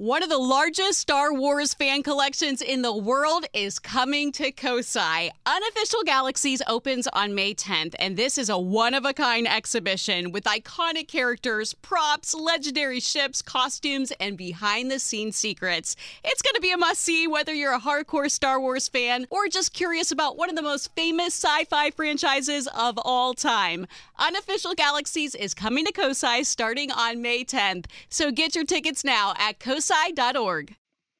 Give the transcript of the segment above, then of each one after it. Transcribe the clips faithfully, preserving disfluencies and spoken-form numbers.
One of the largest Star Wars fan collections in the world is coming to Kosai. Unofficial Galaxies opens on May tenth, and this is a one-of-a-kind exhibition with iconic characters, props, legendary ships, costumes, and behind-the-scenes secrets. It's going to be a must-see whether you're a hardcore Star Wars fan or just curious about one of the most famous sci-fi franchises of all time. Unofficial Galaxies is coming to Kosai starting on May tenth, so get your tickets now at kosai dot org.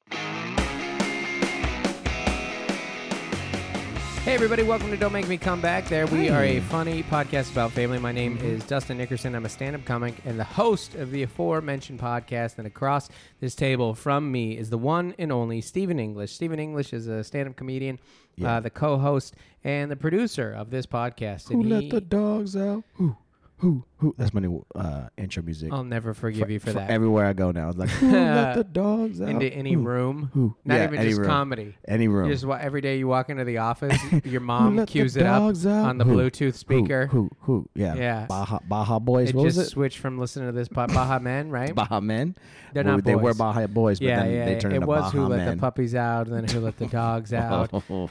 Hey everybody, welcome to Don't Make Me Come Back. There we are, a funny podcast about family. My name is Dustin Nickerson. I'm a stand-up comic and the host of the aforementioned podcast. And across this table from me is the one and only Stephen English. Stephen English is a stand-up comedian, yeah. uh, the co-host, and the producer of this podcast. Who and let he, the dogs out? Who? Who? Who? That's my new uh, intro music. I'll never forgive for, you for, for that. Everywhere I go now, it's like, who let the dogs out? Into any who? room. Who? Not yeah, even any just room. comedy. Any room. You just every day you walk into the office, your mom cues it up out? on the who? Bluetooth speaker. Who? Who? Who? Yeah. Yeah. Baja, Baja Boys. It what just was it? switched from listening to this po- Baja Men, right? Baja Men. They're well, not They boys. were Baja Boys, but yeah, then yeah, they turned it into was Baja Who Let Men. the Puppies Out, and then Who Let the Dogs Out.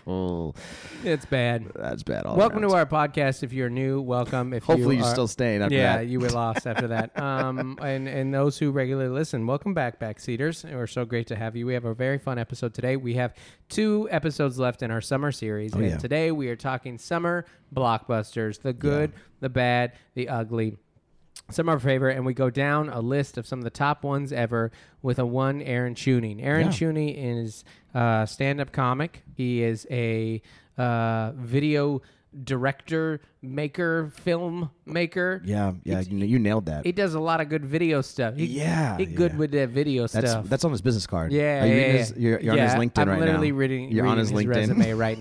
It's bad. That's bad. All Welcome around. to our podcast. If you're new, welcome. If Hopefully you you're are, still staying after yeah, that. you were lost after that. Um, and and those who regularly listen, welcome back, backseaters. We're so great to have you. We have a very fun episode today. We have two episodes left in our summer series, Oh, and yeah. today we are talking summer blockbusters: the good, Yeah. the bad, the ugly. Some of our favorite, and we go down a list of some of the top ones ever with a one Aaron Tuning. Aaron Yeah. Tuning is a stand-up comic. He is a uh, video director, maker, film maker. Yeah, yeah, It's- you, know, you nailed that. He does a lot of good video stuff. He, Yeah, he good yeah. with that video That's stuff. that's on his business card. Yeah, Are you yeah, reading yeah. his, you're, you're yeah, on his LinkedIn I'm right now. literally reading, You're reading on his, his LinkedIn resume right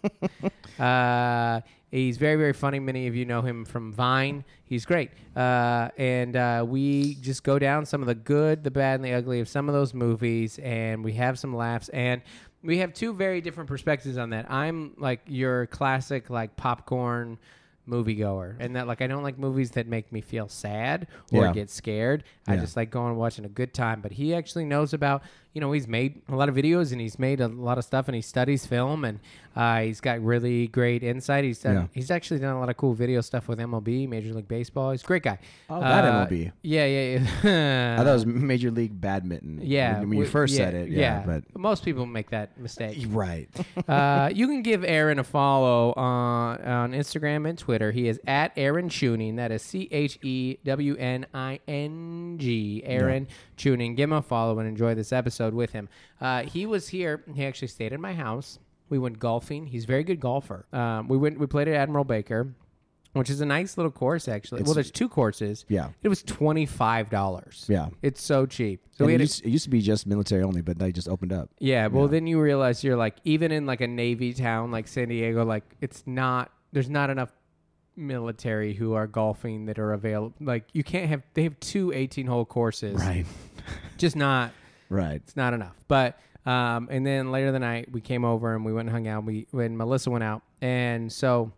now. uh, he's very, very funny. Many of you know him from Vine. He's great. Uh, and uh, we just go down some of the good, the bad, and the ugly of some of those movies, and we have some laughs. And we have two very different perspectives on that. I'm like your classic, like popcorn moviegoer, and that like I don't like movies that make me feel sad or Yeah. get scared. I Yeah. just like going and watching a good time. But he actually knows about, you know, he's made a lot of videos and he's made a lot of stuff, and he studies film, and uh, he's got really great insight. He's done, Yeah. he's actually done a lot of cool video stuff with M L B, Major League Baseball. He's a great guy. Oh, that Uh, M L B. Yeah, yeah, yeah. I thought it was Major League Badminton. Yeah, when, when you we- first yeah, said it. Yeah, but most people make that mistake. right. uh, you can give Aaron a follow on, on Instagram and Twitter. He is at Aaron Tuning. That is C H E W N I N G. Aaron Tuning. Give him a follow and enjoy this episode with him. Uh, he was here. He actually stayed in my house. We went golfing. He's a very good golfer. Um, we went. We played at Admiral Baker, which is a nice little course, actually. It's- well, there's two courses. Yeah. It was twenty-five dollars. Yeah. It's so cheap. So And we it, had a- used, it used to be just military only, but they just opened up. yeah, well, Yeah. then you realize you're like, even in like a Navy town like San Diego, like it's not, there's not enough military who are golfing that are available. Like you can't have, they have two eighteen hole courses. Right. Just not, Right. it's not enough. But, um, and then later the night we came over and we went and hung out. We, when Melissa went out. And so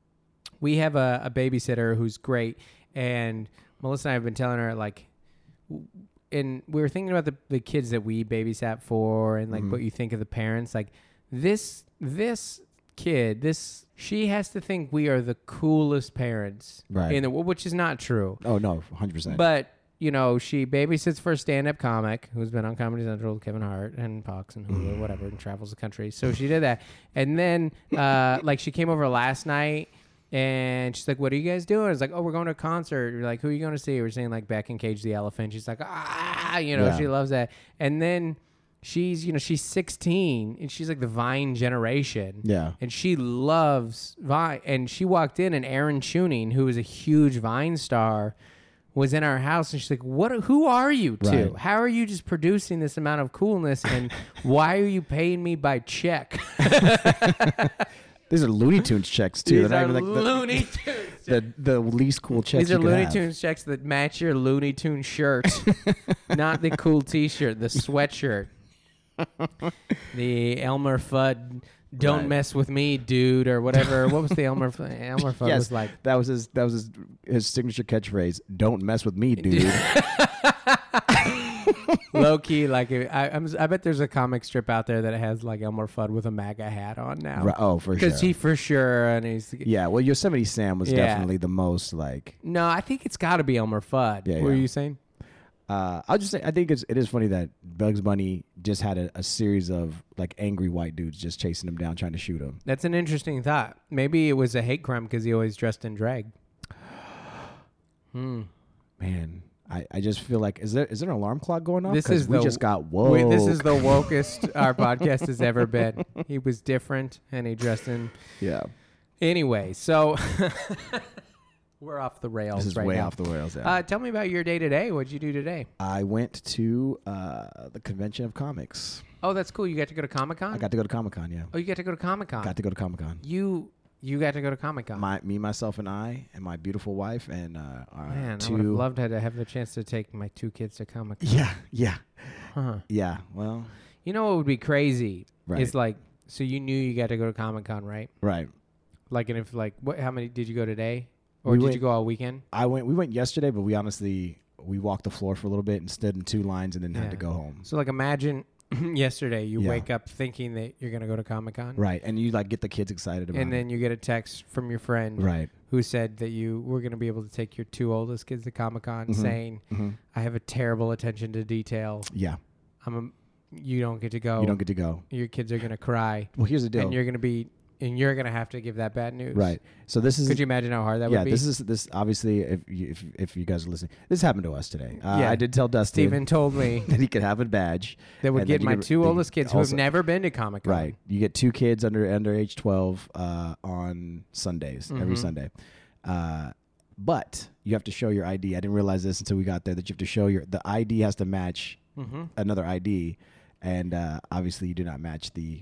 we have a, a babysitter who's great. And Melissa and I have been telling her like, and we were thinking about the, the kids that we babysat for and like Mhm. what you think of the parents. Like this, this kid, this, she has to think we are the coolest parents. Right. In the, which is not true. Oh, no, one hundred percent. But, you know, she babysits for a stand-up comic who's been on Comedy Central, Kevin Hart and Fox and Hulu, whatever, and travels the country. So she did that. And then, uh, like, she came over last night, and she's like, what are you guys doing? It's like, oh, we're going to a concert. We're like, who are you going to see? We're saying, like, Beck and Cage the Elephant. She's like, ah, you know, Yeah. she loves that. And then she's, you know, she's sixteen, and she's like the Vine generation. Yeah. And she loves Vine. And she walked in, and Aaron Tuning, who is a huge Vine star, was in our house, and she's like, "What? Who are you two? Right. How are you just producing this amount of coolness? And why are you paying me by check?" These are Looney Tunes checks, too. These They're are not even like Looney Tunes. the, the, the least cool checks These are you could Looney have. Tunes checks that match your Looney Tune shirt, not the cool T-shirt, the sweatshirt, the Elmer Fudd. Don't Right. mess with me, dude, or whatever. What was the Elmer Fudd? Elmer Fudd Yes, was like. that was his. That was his. His signature catchphrase. Don't mess with me, dude. Low key, like if- I, I'm, I bet there's a comic strip out there that has like Elmer Fudd with a MAGA hat on now. Right, oh, for sure. Because he for sure, and he's Yeah, well, Yosemite Sam was Yeah. definitely the most like. no, I think it's got to be Elmer Fudd. Yeah, what were yeah. you saying? Uh, I'll just say I think it's, it is funny that Bugs Bunny just had a, a series of like angry white dudes just chasing him down, trying to shoot him. That's an interesting thought. Maybe it was a hate crime because he always dressed in drag. Hmm. Man, I, I just feel like is there is there an alarm clock going off? This 'Cause is we the- just got woke. Wait, this is the wokest our podcast has ever been. He was different, and he dressed in. yeah. Anyway, so we're off the rails. This is right way now. off the rails. Yeah. Uh, tell me about your day today. What'd you do today? I went to uh, the convention of comics. Oh, that's cool. You got to go to Comic Con. I got to go to Comic Con. Yeah, Oh, you got to go to Comic Con. got to go to Comic Con. You you got to go to Comic Con. My me, myself, and I, and my beautiful wife, and uh, our Man, I would two. have loved to have the chance to take my two kids to Comic Con. Yeah, yeah, Huh. yeah. Well, You know what would be crazy? Right. Is like, so you knew you got to go to Comic Con, right? right. Like, and if like, what? How many did you go today, or We did went- you go all weekend? I went. We went yesterday, but we honestly we walked the floor for a little bit and stood in two lines and then had Yeah. to go home. So like, imagine yesterday you Yeah. wake up thinking that you're gonna go to Comic Con, Right, and you like get the kids excited about and it. then you get a text from your friend, Right. who said that you were gonna be able to take your two oldest kids to Comic Con, Mhm. saying, hmm "I have a terrible attention to detail. Yeah, I'm a, you don't get to go. you don't get to go. Your kids are gonna cry, Well, here's the deal. and you're gonna be, and you're gonna have to give that bad news." Right. So this is Could you imagine how hard that yeah. would be? This is this obviously if you, if if you guys are listening, this happened to us today. Uh, Yeah. I did tell Dustin Steven told me that he could have a badge. that would and get then my you could- two they oldest kids who have also- never been to Comic Con. Right. You get two kids under under age twelve uh, on Sundays every Mhm. Sunday. Uh, but you have to show your I D. I didn't realize this until we got there that you have to show your the I D has to match Mm-hmm. another I D, and uh, obviously you do not match the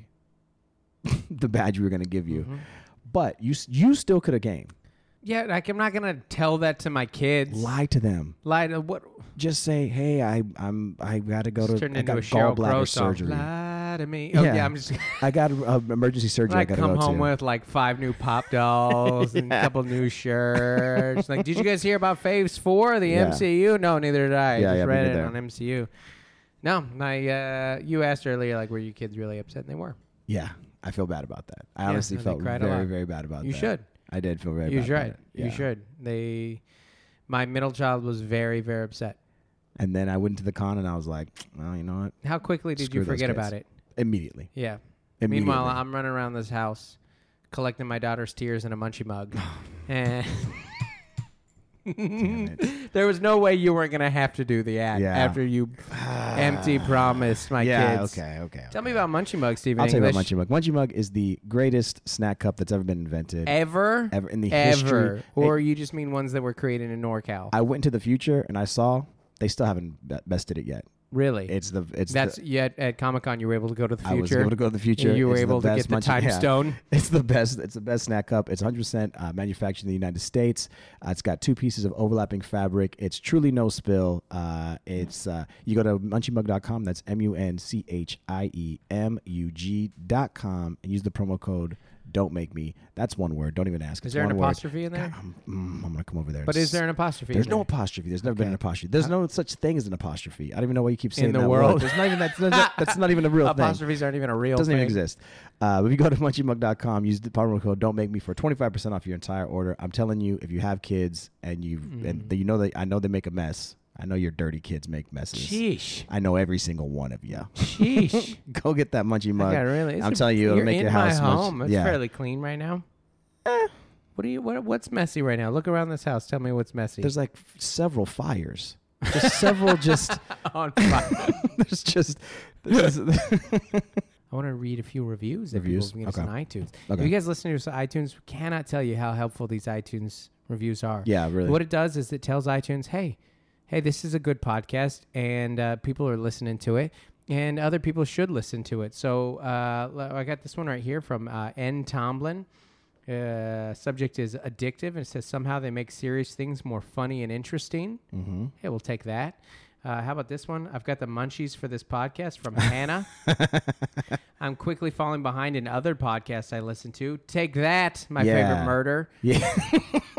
the badge we were going to give you. Mhm. But you s- you still could have came. Yeah, like I'm not gonna tell that to my kids. Lie to them. Lie to what? Just say, hey, I I'm I got to go to Turned I into got a Sheryl Crow gallbladder song. surgery. Lie to me. Oh Yeah. yeah, I'm just. I got uh, emergency surgery. I, I got to come go home to. with like five new pop dolls and a Yeah. couple new shirts. Like, did you guys hear about Phase Four of the Yeah. M C U? No, neither did I. I Yeah, just yeah, me read it neither. on M C U. No, my uh, you asked earlier, like, were you kids really upset? And they were. Yeah, I feel bad about that. I Yeah, honestly they felt cried a very lot. very bad about You that. should. I did feel very You bad. should. about it. You Yeah. should. They. My middle child was very, very upset. And then I went to the con and I was like, well, you know what? How quickly did Screw you those forget kids. about it? Immediately. Yeah. Immediately. Meanwhile, I'm running around this house collecting my daughter's tears in a munchie mug. and Damn it. there was no way you weren't going to have to do the ad Yeah. after you empty promised my yeah, kids. okay, okay. Tell me okay. about Munchie Mug, Stephen I'll tell you English. about Munchie Mug. Munchie Mug is the greatest snack cup that's ever been invented. Ever? Ever in the Ever. history. Or It- you just mean ones that were created in NorCal? I went into the future and I saw they still haven't be- bested it yet. really? It's the it's That's the, yet at Comic Con you were able to go to the I was future. able to go to the future. You were It's the able to best get the Munchie- time yeah. stone. It's the best. It's the best snack cup. It's one hundred percent uh, manufactured in the United States. Uh, it's got two pieces of overlapping fabric. It's truly no spill. Uh, it's uh, you go to munchie mug dot com. That's M U N C H I E M U G dot com and use the promo code Don't Make Me. That's one word. Don't even ask. Is It's there an one word. apostrophe in there? God, I'm, mm, I'm gonna come over there. But and is there an apostrophe? There's in no there? apostrophe. There's never been an apostrophe. There's no such thing as an apostrophe. I don't even know why you keep saying the that world? word. There's not even that's not, that's not even a real thing. Apostrophes aren't even a real Doesn't thing. even exist. Uh, but if you go to munchie mug dot com, use the promo code Don't Make Me for twenty-five percent off your entire order. I'm telling you, if you have kids and you Mm. and you know that I know they make a mess. I know your dirty kids make messes. Sheesh. I know every single one of you. Sheesh. Go get that munchie mug. Yeah, really. I'm It's telling you, it'll you're make in your house my much- home. It's yeah. fairly clean right now. What do you? What, what's messy right now? Look around this house. Tell me what's messy. There's like f- several fires. There's several just. On fire. There's just. There's I want to read a few reviews that Reviews? people can give us on iTunes. Okay. If you guys listen to us on iTunes, we cannot tell you how helpful these iTunes reviews are. yeah, really. What it does is it tells iTunes, hey, hey, this is a good podcast, and uh, people are listening to it, and other people should listen to it. So uh, l- I got this one right here from uh, N. Tomlin. Uh, subject is addictive, and it says somehow they make serious things more funny and interesting. Mm-hmm. Hey, we'll take that. Uh, how about this one? I've got the munchies for this podcast from Hannah. I'm quickly falling behind in other podcasts I listen to. Take that, my Yeah. favorite murder. Yeah.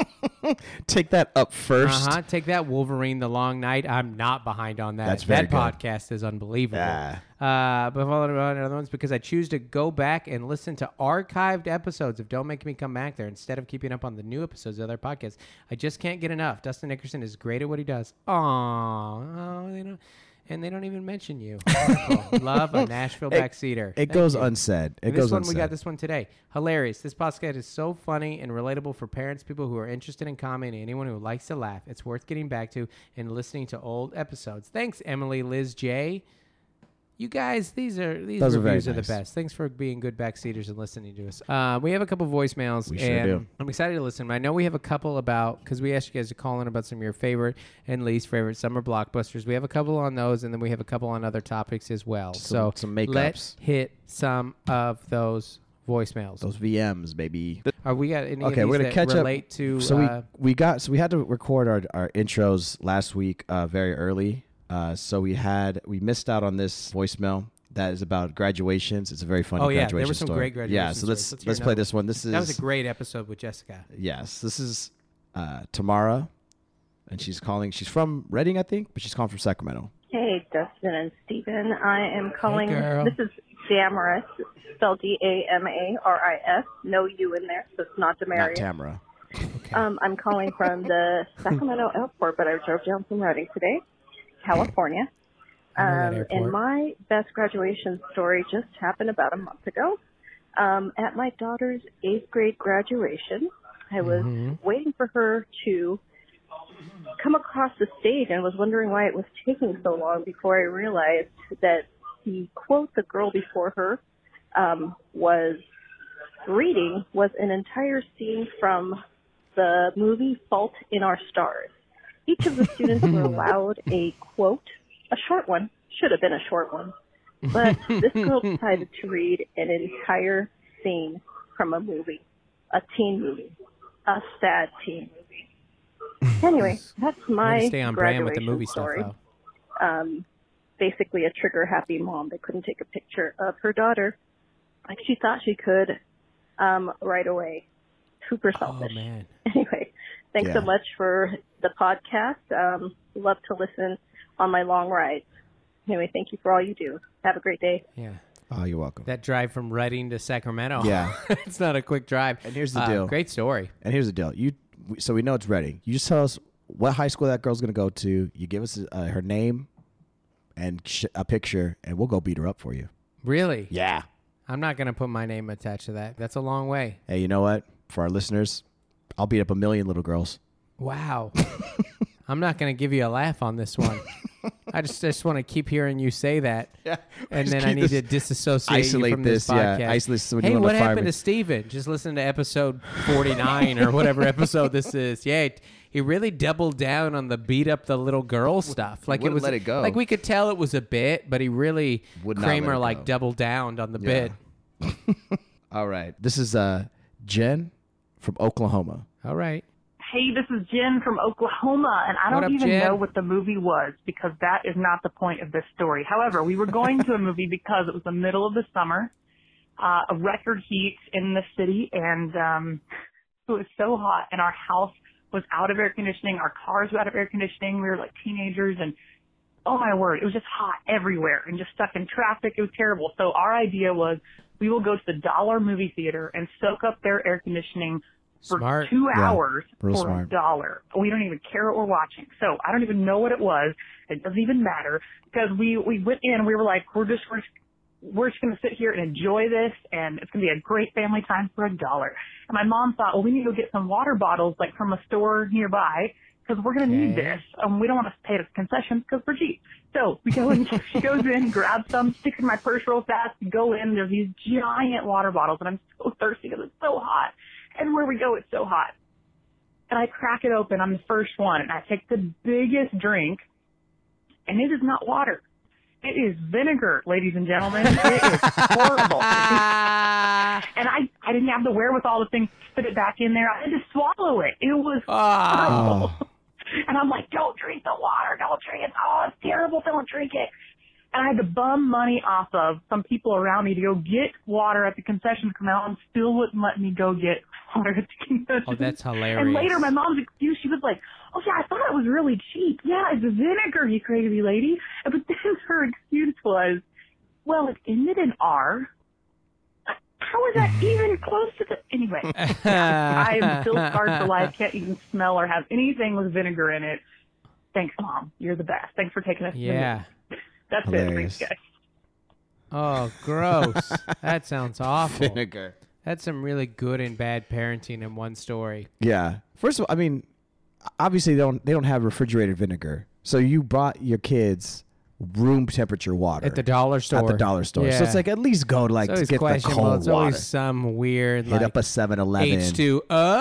Take that up first. Uh-huh. Take that, Wolverine the Long Night. I'm not behind on that. That's very that good. podcast is unbelievable. Yeah. Uh, but followed by other ones because I choose to go back and listen to archived episodes of Don't Make Me Come Back There instead of keeping up on the new episodes of other podcasts. I just can't get enough. Dustin Nickerson is great at what he does. Aww. Oh, they don't, and they don't even mention you. Wonderful. Love a Nashville It- backseater. It Thank goes you. unsaid. It And goes this one, unsaid. we got this one today. Hilarious. This podcast is so funny and relatable for parents, people who are interested in comedy, and anyone who likes to laugh. It's worth getting back to and listening to old episodes. Thanks, Emily Liz J. You guys, these are these Those are very reviews are, nice. the best. Thanks for being good backseaters and listening to us. Uh, we have a couple voicemails, We sure and do. I'm excited to listen. I know we have a couple about because we asked you guys to call in about some of your favorite and least favorite summer blockbusters. We have a couple on those, and then we have a couple on other topics as well. Some- so some makeups. let's hit some of those voicemails. Those V Ms, baby. Are we got any Okay, of we're these gonna that catch up. relate to? So uh, we we got so we had to record our our intros last week uh, very early. Uh, so we had we missed out on this voicemail that is about graduations. It's a very funny Oh, yeah, graduation there were some story. great graduation Yeah, so let's stories. Let's let's, hear play another this one. This is that was a great episode with Jessica. yes. This is uh, Tamara, and she's calling. She's from Reading, I think, but she's calling from Sacramento. Hey, Dustin and Steven. I am calling. girl. This is Damaris, spelled D A M A R I S. No U in there, so it's not Not Damaris. Tamara. Okay. Um, I'm calling from the Sacramento airport, but I drove down from Reading today, California. I know that Um, airport. and my best graduation story just happened about a month ago. Um, at my daughter's eighth grade graduation, I was Mhm. waiting for her to come across the stage and was wondering why it was taking so long before I realized that the quote the girl before her um, was reading was an entire scene from the movie Fault in Our Stars. Each of the students were allowed a quote, a short one, should have been a short one, but this girl decided to read an entire scene from a movie, a teen movie, a sad teen movie. Anyway, that's Way my to stay on brand with the graduation movie story. stuff, though. Um, basically a trigger-happy mom that couldn't take a picture of her daughter like she thought she could um, right away. Super selfish. Oh man. Anyway, thanks Yeah. so much for the podcast. Um, love to listen on my long rides. Anyway, thank you for all you do. Have a great day. Yeah. Oh, you're welcome. That drive from Reading to Sacramento. Yeah. It's not a quick drive. And here's the Uh, deal. Great story. And here's the deal. You we- so we know it's Reading. You just tell us what high school that girl's gonna go to. You give us uh, her name and sh- a picture, and we'll go beat her up for you. Really? Yeah. I'm not going to put my name attached to that. That's a long way. Hey, you know what? For our listeners, I'll beat up a million little girls. Wow. I'm not going to give you a laugh on this one. I just just want to keep hearing you say that. Yeah. And Just then I keep need this- to disassociate isolate you from this, this, yeah. podcast. Isolate this when hey, you wanna what fire happened me. to Steven? Just listen to episode forty-nine or whatever episode this is. Yeah, it- he really doubled down on the beat up the little girl stuff. Like it Wouldn't was let it go. Like we could tell it was a bit, but he really Would not Kramer let it like go. doubled down on the Yeah. bit. All right. This is uh, Jen from Oklahoma. All right. Hey, this is Jen from Oklahoma, and I What don't up, even Jen? know what the movie was because that is not the point of this story. However, we were going to a movie because it was the middle of the summer, uh, a record heat in the city, and um, it was so hot, and our house was out of air conditioning. Our cars were out of air conditioning. We were like teenagers, and oh my word, it was just hot everywhere and just stuck in traffic. It was terrible. So our idea was we will go to the Dollar movie theater and soak up their air conditioning for Smart. two Yeah, hours real for smart. a dollar. We don't even care what we're watching. So I don't even know what it was. It doesn't even matter because we, we went in and we were like, we're just, we're, we're just going to sit here and enjoy this and it's going to be a great family time for a dollar. And my mom thought, well, we need to go get some water bottles like from a store nearby because we're going to need Okay. this. Um, we don't want to pay the concessions because we're cheap. So we go in, she goes in, grabs some, sticks in my purse real fast, go in. There's these giant water bottles and I'm so thirsty because it's so hot. Everywhere we go, it's so hot. And I crack it open. I'm the first one. And I take the biggest drink. And it is not water. It is vinegar, ladies and gentlemen. It is horrible. And I, I didn't have the wherewithal to think, put it back in there. I had to swallow it. It was Oh. horrible. And I'm like, don't drink the water. Don't drink it. Oh, it's terrible. Don't drink it. And I had to bum money off of some people around me to go get water at the concession come out and still wouldn't let me go get water at the concession. Oh, that's hilarious. And later my mom's excuse, she was like, oh yeah, I thought it was really cheap. Yeah, it's vinegar, you crazy lady. But then her excuse was, well, it ended in R. How is that even close to the... Anyway, I am still scarred for life. Can't even smell or have anything with vinegar in it. Thanks, Mom. You're the best. Thanks for taking us. Yeah. That's Hilarious. it. Thanks, guys. Oh, gross. That sounds awful. Vinegar. That's some really good and bad parenting in one story. Yeah. First of all, I mean, obviously they don't they don't have refrigerated vinegar. So you bought your kids room temperature water At the dollar store. At the dollar store. Yeah. So it's like at least go to like It's to always get the questionable. cold It's water. always some weird Hit like up a seven eleven. H two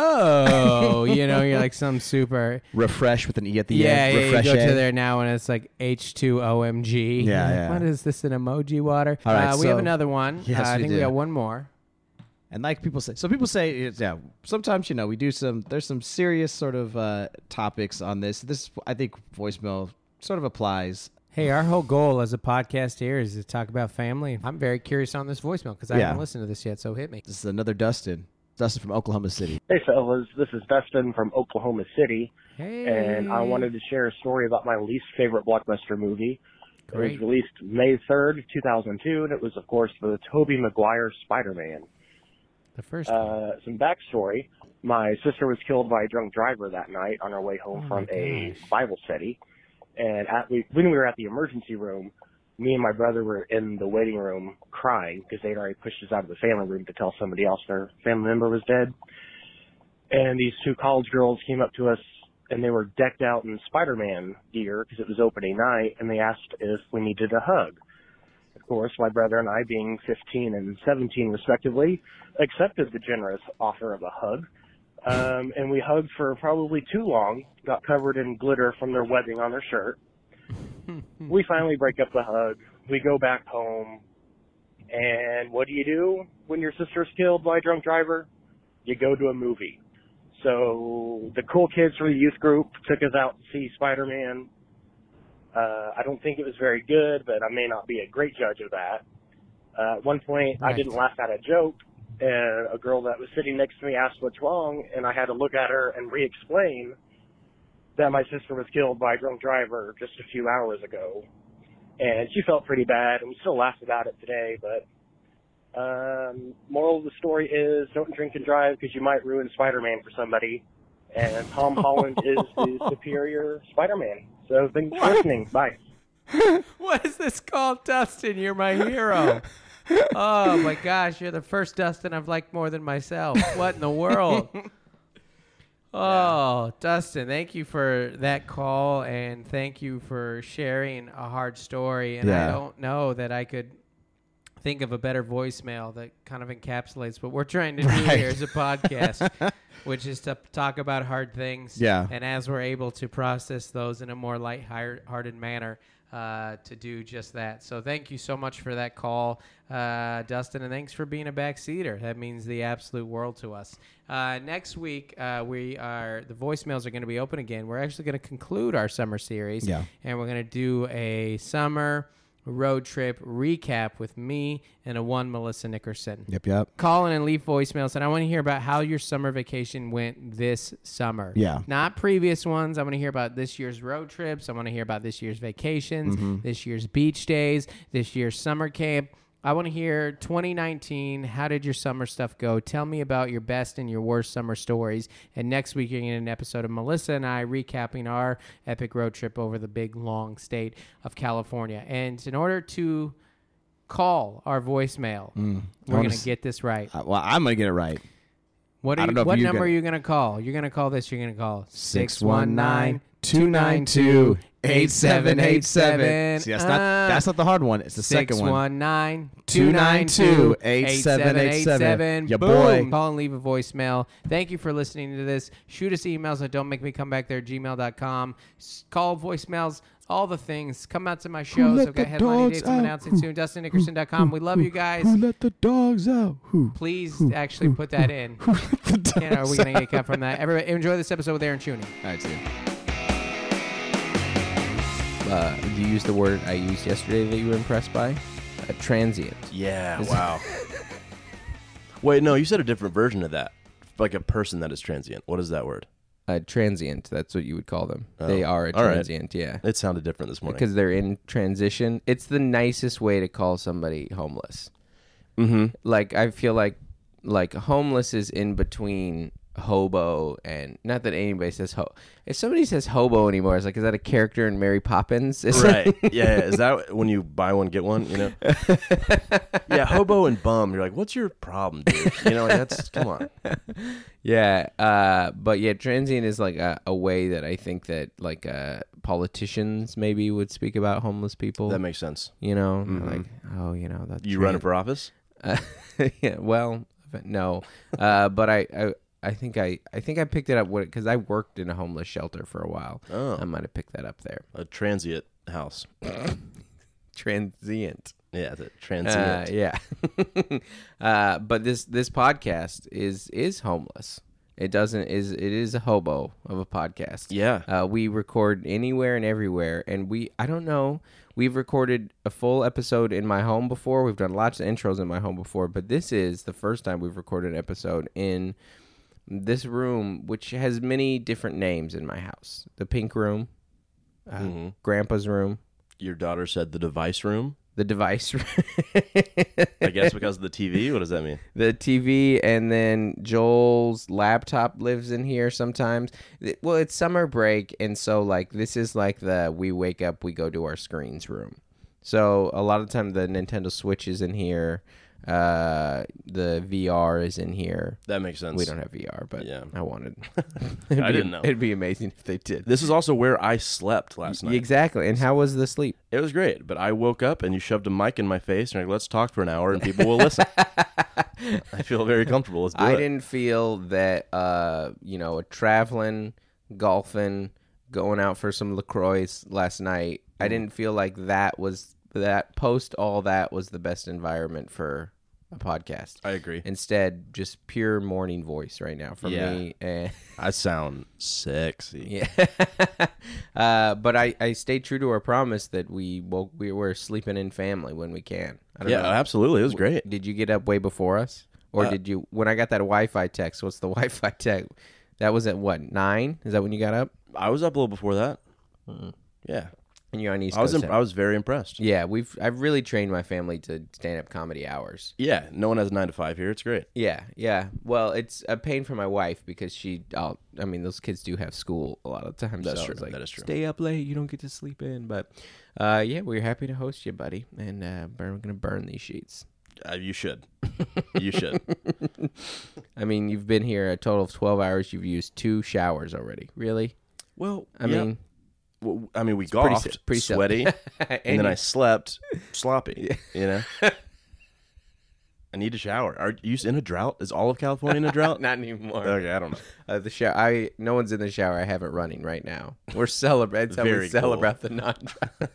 O. You know, you're like some super. Refresh with an E at the Yeah, end. yeah. Refresh You go A. to there now and it's like H two O M G. Yeah, Like, yeah. What is this? An emoji water? All right, uh, we have so- another one. Yes, uh, I we think do. we got one more. And like people say, so people say, it's, yeah, sometimes, you know, we do some, there's some serious sort of uh, topics on this. This, I think, voicemail sort of applies. Hey, our whole goal as a podcast here is to talk about family. I'm very curious on this voicemail because I Yeah. haven't listened to this yet, so hit me. This is another Dustin. Dustin from Oklahoma City. Hey fellas, this is Dustin from Oklahoma City, Hey. and I wanted to share a story about my least favorite blockbuster movie. It Great. was released May third, two thousand two, and it was, of course, the Tobey Maguire Spider-Man. The first one. Uh, some backstory. My sister was killed by a drunk driver that night on our way home Oh, from my a gosh. Bible study. And at, we, when we were at the emergency room, me and my brother were in the waiting room crying because they'd already pushed us out of the family room to tell somebody else their family member was dead. And these two college girls came up to us, and they were decked out in Spider-Man gear because it was opening night, and they asked if we needed a hug. Of course, my brother and I, being fifteen and seventeen respectively, accepted the generous offer of a hug. Um, and we hugged for probably too long, got covered in glitter from their webbing on their shirt. We finally break up the hug. We go back home. And what do you do when your sister's killed by a drunk driver? You go to a movie. So the cool kids from the youth group took us out to see Spider-Man. Uh, I don't think it was very good, but I may not be a great judge of that. Uh, at one point, Right. I didn't laugh at a joke, and a girl that was sitting next to me asked what's wrong, and I had to look at her and re-explain that my sister was killed by a drunk driver just a few hours ago. And she felt pretty bad, and we still laugh about it today, but um, moral of the story is don't drink and drive because you might ruin Spider-Man for somebody. And Tom Holland is the superior Spider-Man. So thanks for listening. Bye. What is this called, Dustin? You're my hero. Oh my gosh, you're the first Dustin I've liked more than myself. What in the world? Oh, Dustin, thank you for that call, and thank you for sharing a hard story. And I Yeah. don't know that I could think of a better voicemail that kind of encapsulates what we're trying to do Right. here as a podcast, which is to talk about hard things. Yeah. And as we're able to process those in a more light-hearted manner, uh, to do just that. So thank you so much for that call, uh, Dustin, and thanks for being a backseater. That means the absolute world to us. Uh, next week, uh, we are the voicemails are going to be open again. We're actually going to conclude our summer series, Yeah. and we're going to do a summer road trip recap with me and a one Melissa Nickerson. Yep, yep. Call in and leave voicemails, and I want to hear about how your summer vacation went this summer. Yeah. Not previous ones. I want to hear about this year's road trips. I want to hear about this year's vacations, Mm-hmm. this year's beach days, this year's summer camp. I want to hear twenty nineteen. How did your summer stuff go? Tell me about your best and your worst summer stories. And next week, you're going to get an episode of Melissa and I recapping our epic road trip over the big, long state of California. And in order to call our voicemail, we're wanna going to s- get this right. Uh, well, I'm going to get it right. What, I are don't you, know if what you're number gonna- are you going to call? You're going to call this. You're going to call six one nine, two nine two, eight seven eight seven. See, that's not, that's not the hard one. It's the second one. six one nine, two nine two, eight seven eight seven. Ya Boom. boy. Call and leave a voicemail. Thank you for listening to this. Shoot us emails at don't make me come back there at gmail dot com. S- Call voicemails, all the things. Come out to my shows. let I've got the headlining dogs dates I'm out? announcing Who- soon. Dustin Nickerson dot com. We love you guys. Who let the dogs out? Who? Please actually put that in. Who let the dogs Yeah, are we going to get cut from that? Everybody, enjoy this episode with Aaron Chooney. All right, see you. uh, you use the word I used yesterday that you were impressed by? A transient. Yeah, wow. Wait, no, you said a different version of that. Like a person that is transient. What is that word? A transient. That's what you would call them. Oh, They are a all right. transient, yeah. It sounded different this morning. Because they're in transition. It's the nicest way to call somebody homeless. Mm-hmm. Like, I feel like like homeless is in between hobo and not that anybody says ho. If somebody says hobo anymore, it's like, is that a character in Mary Poppins? Is Right. Yeah, yeah. Is that when you buy one, get one, you know? Yeah, hobo and bum. You're like, what's your problem, dude? You know, like, that's, come on. Yeah, uh, but yeah, transient is like a, a way that I think that like uh, politicians maybe would speak about homeless people. That makes sense. You know, Mhm. like, oh, you know, that's You running for office? Uh, yeah, well, no, uh, but I, I, I think I, I think I picked it up because I worked in a homeless shelter for a while. Oh. I might have picked that up there. A transient house. Transient. Yeah, the Uh, transient. yeah. uh, but this this podcast is is homeless. It doesn't is it is a hobo of a podcast. Yeah. Uh, we record anywhere and everywhere, and we I don't know. We've recorded a full episode in my home before. We've done lots of intros in my home before, but this is the first time we've recorded an episode in this room, which has many different names in my house. The pink room, uh, Mm-hmm. Grandpa's room, Your daughter said the device room. the device room. I guess because of the T V. What does that mean? The T V, and then Joel's laptop lives in here sometimes. It- Well, it's summer break, and so like this is like the we wake up, we go to our screens room. So a lot of the time the Nintendo Switch is in here. Uh, the V R is in here. That makes sense. We don't have V R, but Yeah. I wanted. I be, didn't know. It'd be amazing if they did. This is also where I slept last night. Exactly. And how was the sleep? It was great, but I woke up and you shoved a mic in my face and you're like, let's talk for an hour and people will listen. I feel very comfortable. Let's do I it. didn't feel that, uh, you know, traveling, golfing, going out for some LaCroix last night. I didn't feel like that was that post all that was the best environment for a podcast. I agree. Instead, just pure morning voice right now for Yeah. me. And I sound sexy. yeah. uh, but I, I stayed true to our promise that we woke, we were sleeping in family when we can. I don't Yeah, know. absolutely. It was great. Did you get up way before us? Or Uh, did you, when I got that Wi-Fi text, what's the Wi-Fi text? That was at what, nine? Is that when you got up? I was up a little before that. Yeah. And you're on East I was Coast imp- time. I was very impressed. Yeah, we've, I've really trained my family to stand-up comedy hours. Yeah, no one has nine to five here. It's great. Yeah, yeah. Well, it's a pain for my wife because she, oh, I mean, those kids do have school a lot of times. That's so true. It's like, That is true. Stay up late. You don't get to sleep in. But, uh, yeah, we're happy to host you, buddy. And uh, we're going to burn these sheets. Uh, you should. You should. I mean, you've been here a total of twelve hours. You've used two showers already. Really? Well, I yeah. mean, Well, I mean, we pretty golfed, si- pretty silly. sweaty, and, And then you- I slept sloppy. You know, I need a shower. Are you in a drought? Is all of California in a drought? not anymore. Okay, I don't know. Uh, the shower. I no one's in the shower. I have it running right now. We're celebrating. That's how we Very celebrate the non-drought.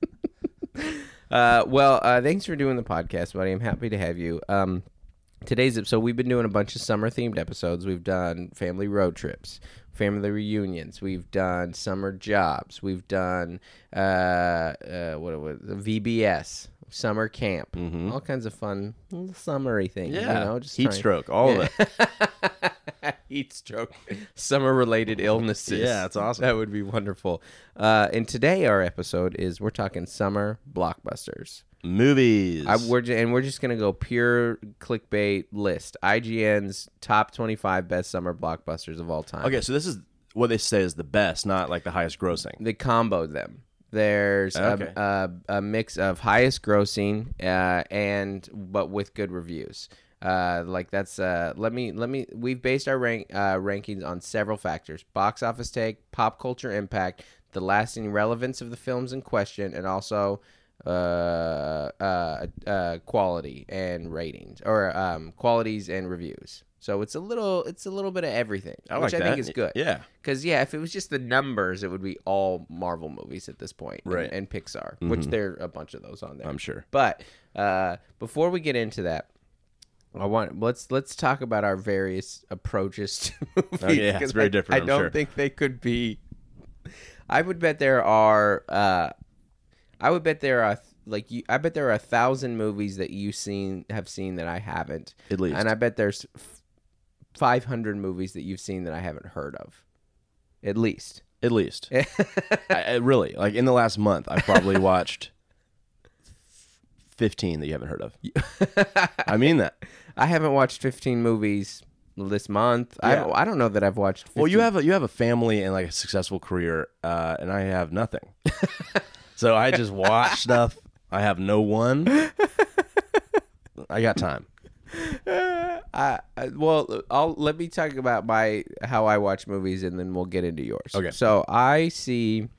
uh, well, uh, thanks for doing the podcast, buddy. I'm happy to have you. Um, today's so we've been doing a bunch of summer themed episodes. We've done family road trips, family reunions. We've done summer jobs. We've done uh, uh, what was V B S. Summer camp, Mhm. all kinds of fun little summery things. Yeah, you know, just heat trying- stroke, all of it. Heat stroke, summer-related illnesses. Yeah, that's awesome. That would be wonderful. Uh, and today our episode is we're talking summer blockbusters. Movies. I, we're ju- and we're just gonna go pure clickbait list. I G N's top twenty-five best summer blockbusters of all time. okay, so this is what they say is the best, not like the highest grossing. They comboed them. There's Okay. a, a, a mix of highest grossing uh, and but with good reviews. Uh, like that's uh, let me let me we've based our rank uh, rankings on several factors: box office take, pop culture impact, the lasting relevance of the films in question, and also uh, uh, uh, quality and ratings or um, qualities and reviews. So it's a little it's a little bit of everything, I which like I think that. is good. Yeah. Because, yeah, if it was just the numbers, it would be all Marvel movies at this point. and- Right. And, Pixar, which there are a bunch of those on there. I'm sure. But uh, before we get into that, I want let's let's talk about our various approaches to movies. Oh, yeah, it's 'cause very I- different, I I'm don't sure. think they could be. I would bet there are. Uh, I would bet there are like you. I bet there are a thousand movies that you seen have seen that I haven't. At least, and I bet there's five hundred movies that you've seen that I haven't heard of. At least. At least. I, I really like in the last month, I probably watched fifteen that you haven't heard of. I mean that. I haven't watched fifteen movies this month. Yeah. I I don't know that I've watched fifteen. Well, you have a, you have a family and like a successful career, uh, and I have nothing. So I just watch stuff. I have no one. I got time. Uh, I, well, I'll let me talk about my how I watch movies, and then we'll get into yours. Okay. So I see,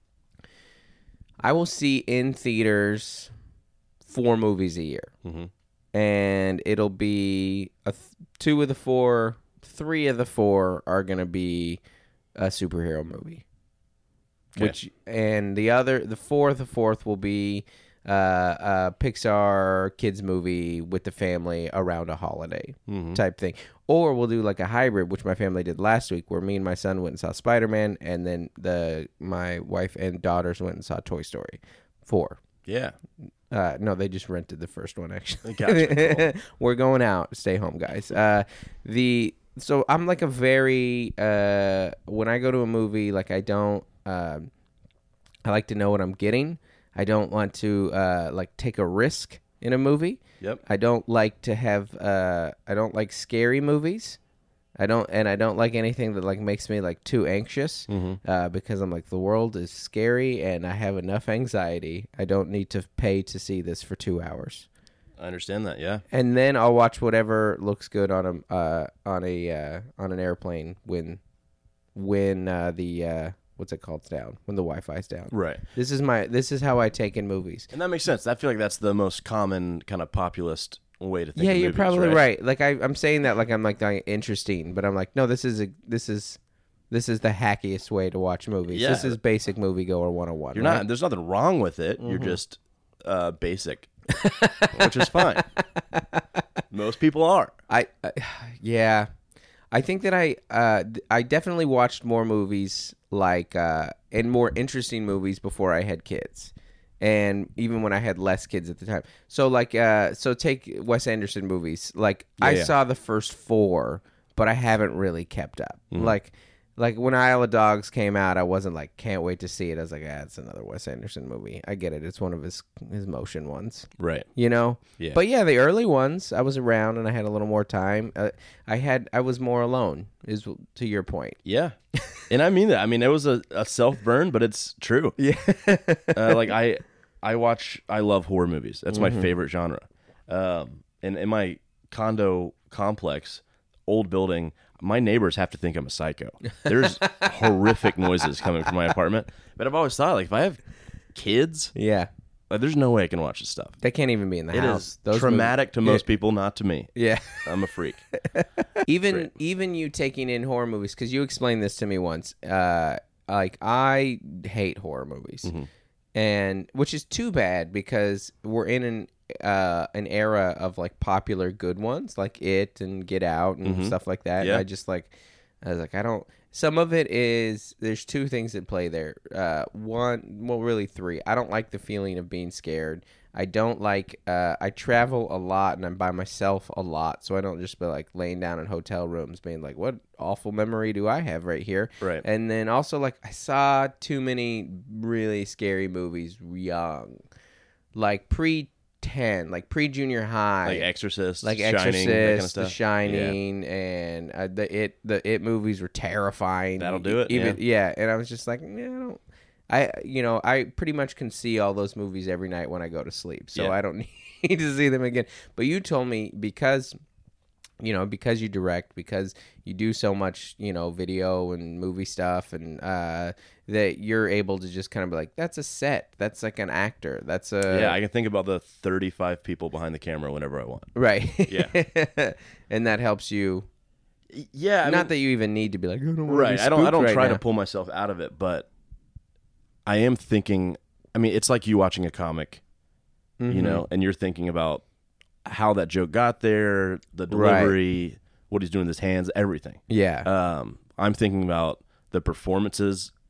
I will see in theaters four movies a year, Mm-hmm. and it'll be a th- two of the four, three of the four are gonna be a superhero movie. Okay. Which and the other, the fourth, the fourth will be uh, a Pixar kids movie with the family around a holiday Mm-hmm. type thing, or we'll do like a hybrid, which my family did last week, where me and my son went and saw Spider-Man, and then the my wife and daughters went and saw Toy Story four. Yeah. Uh, no, they just rented the first one actually. Gotcha. Cool. We're going out. Stay home, guys. Uh, the so I'm like a very uh, when I go to a movie, like I don't. Um, I like to know what I'm getting. I don't want to uh, like take a risk in a movie. Yep. I don't like to have. Uh, I don't like scary movies. I don't, and I don't like anything that like makes me like too anxious. Mm-hmm. Uh, because I'm like the world is scary and I have enough anxiety. I don't need to pay to see this for two hours. I understand that. Yeah. And then I'll watch whatever looks good on a uh, on a uh, on an airplane when when uh, the uh, what's it called down when the Wi-Fi's down. Right. This is my this is how I take in movies. And that makes sense. I feel like that's the most common kind of populist way to think. Yeah, of you're movies, probably right. right. Like I, I'm saying that like I'm like, like interesting, but I'm like, no, this is a this is this is the hackiest way to watch movies. Yeah. This is basic moviegoer one oh one. You're right? not. There's nothing wrong with it. You're Mhm. just uh, basic, which is fine. Most people are. I, I yeah, I think that I uh I definitely watched more movies like uh and more interesting movies before I had kids, and even when I had less kids at the time. So like uh so take Wes Anderson movies. Like Yeah, I yeah. saw the first four, but I haven't really kept up. Mhm. Like like when Isle of Dogs came out, I wasn't like can't wait to see it. I was like, ah, it's another Wes Anderson movie. I get it. It's one of his his motion ones. Right. You know, Yeah. but yeah, the early ones, I was around and I had a little more time. Uh, I had, I was more alone. Is to your point. Yeah. And I mean that. I mean, it was a, a self burn, but it's true. Yeah. uh, like I, I watch. I love horror movies. That's my Mhm. favorite genre. Um, and in my condo complex, old building, my neighbors have to think I'm a psycho. There's horrific noises coming from my apartment. But I've always thought, like, if I have kids, Yeah. like, there's no way I can watch this stuff. They can't even be in the It house. is traumatic to movies- most people, not to me. Yeah. I'm a freak. even Great. even you taking in horror movies, because you explained this to me once. Uh, like I hate horror movies, Mhm. and which is too bad because we're in an uh an era of like popular good ones like It and Get Out and Mhm. stuff like that. Yeah. And I just like I was like I don't. Some of it is there's two things that play there. Uh, one, well, really three. I don't like the feeling of being scared. I don't like. Uh, I travel a lot and I'm by myself a lot, so I don't just be like laying down in hotel rooms, being like, "What awful memory do I have right here?" Right. And then also like I saw too many really scary movies young, like pre ten, like pre junior high, Like Exorcist, like Shining, Exorcist, that kind of The stuff. Shining, and uh, the it the it movies were terrifying. That'll do it, Even yeah. and I was just like, yeah, I don't. I you know I pretty much can see all those movies every night when I go to sleep, so Yeah. I don't need to see them again. But you told me because. You know, because you direct, because you do so much, you know, video and movie stuff, and uh, that you're able to just kind of be like, that's a set. That's like an actor. That's a Yeah, I can think about the thirty-five people behind the camera whenever I want. right. Yeah. And that helps you. Yeah, I Not mean- that you even need to be like, I don't want right. To be I don't. I spooked don't right try now. to pull myself out of it, but I am thinking. I mean, it's like you watching a comic, Mhm. you know, and you're thinking about how that joke got there, the delivery, what he's doing with his hands, everything. Yeah. Um, I'm thinking about the performances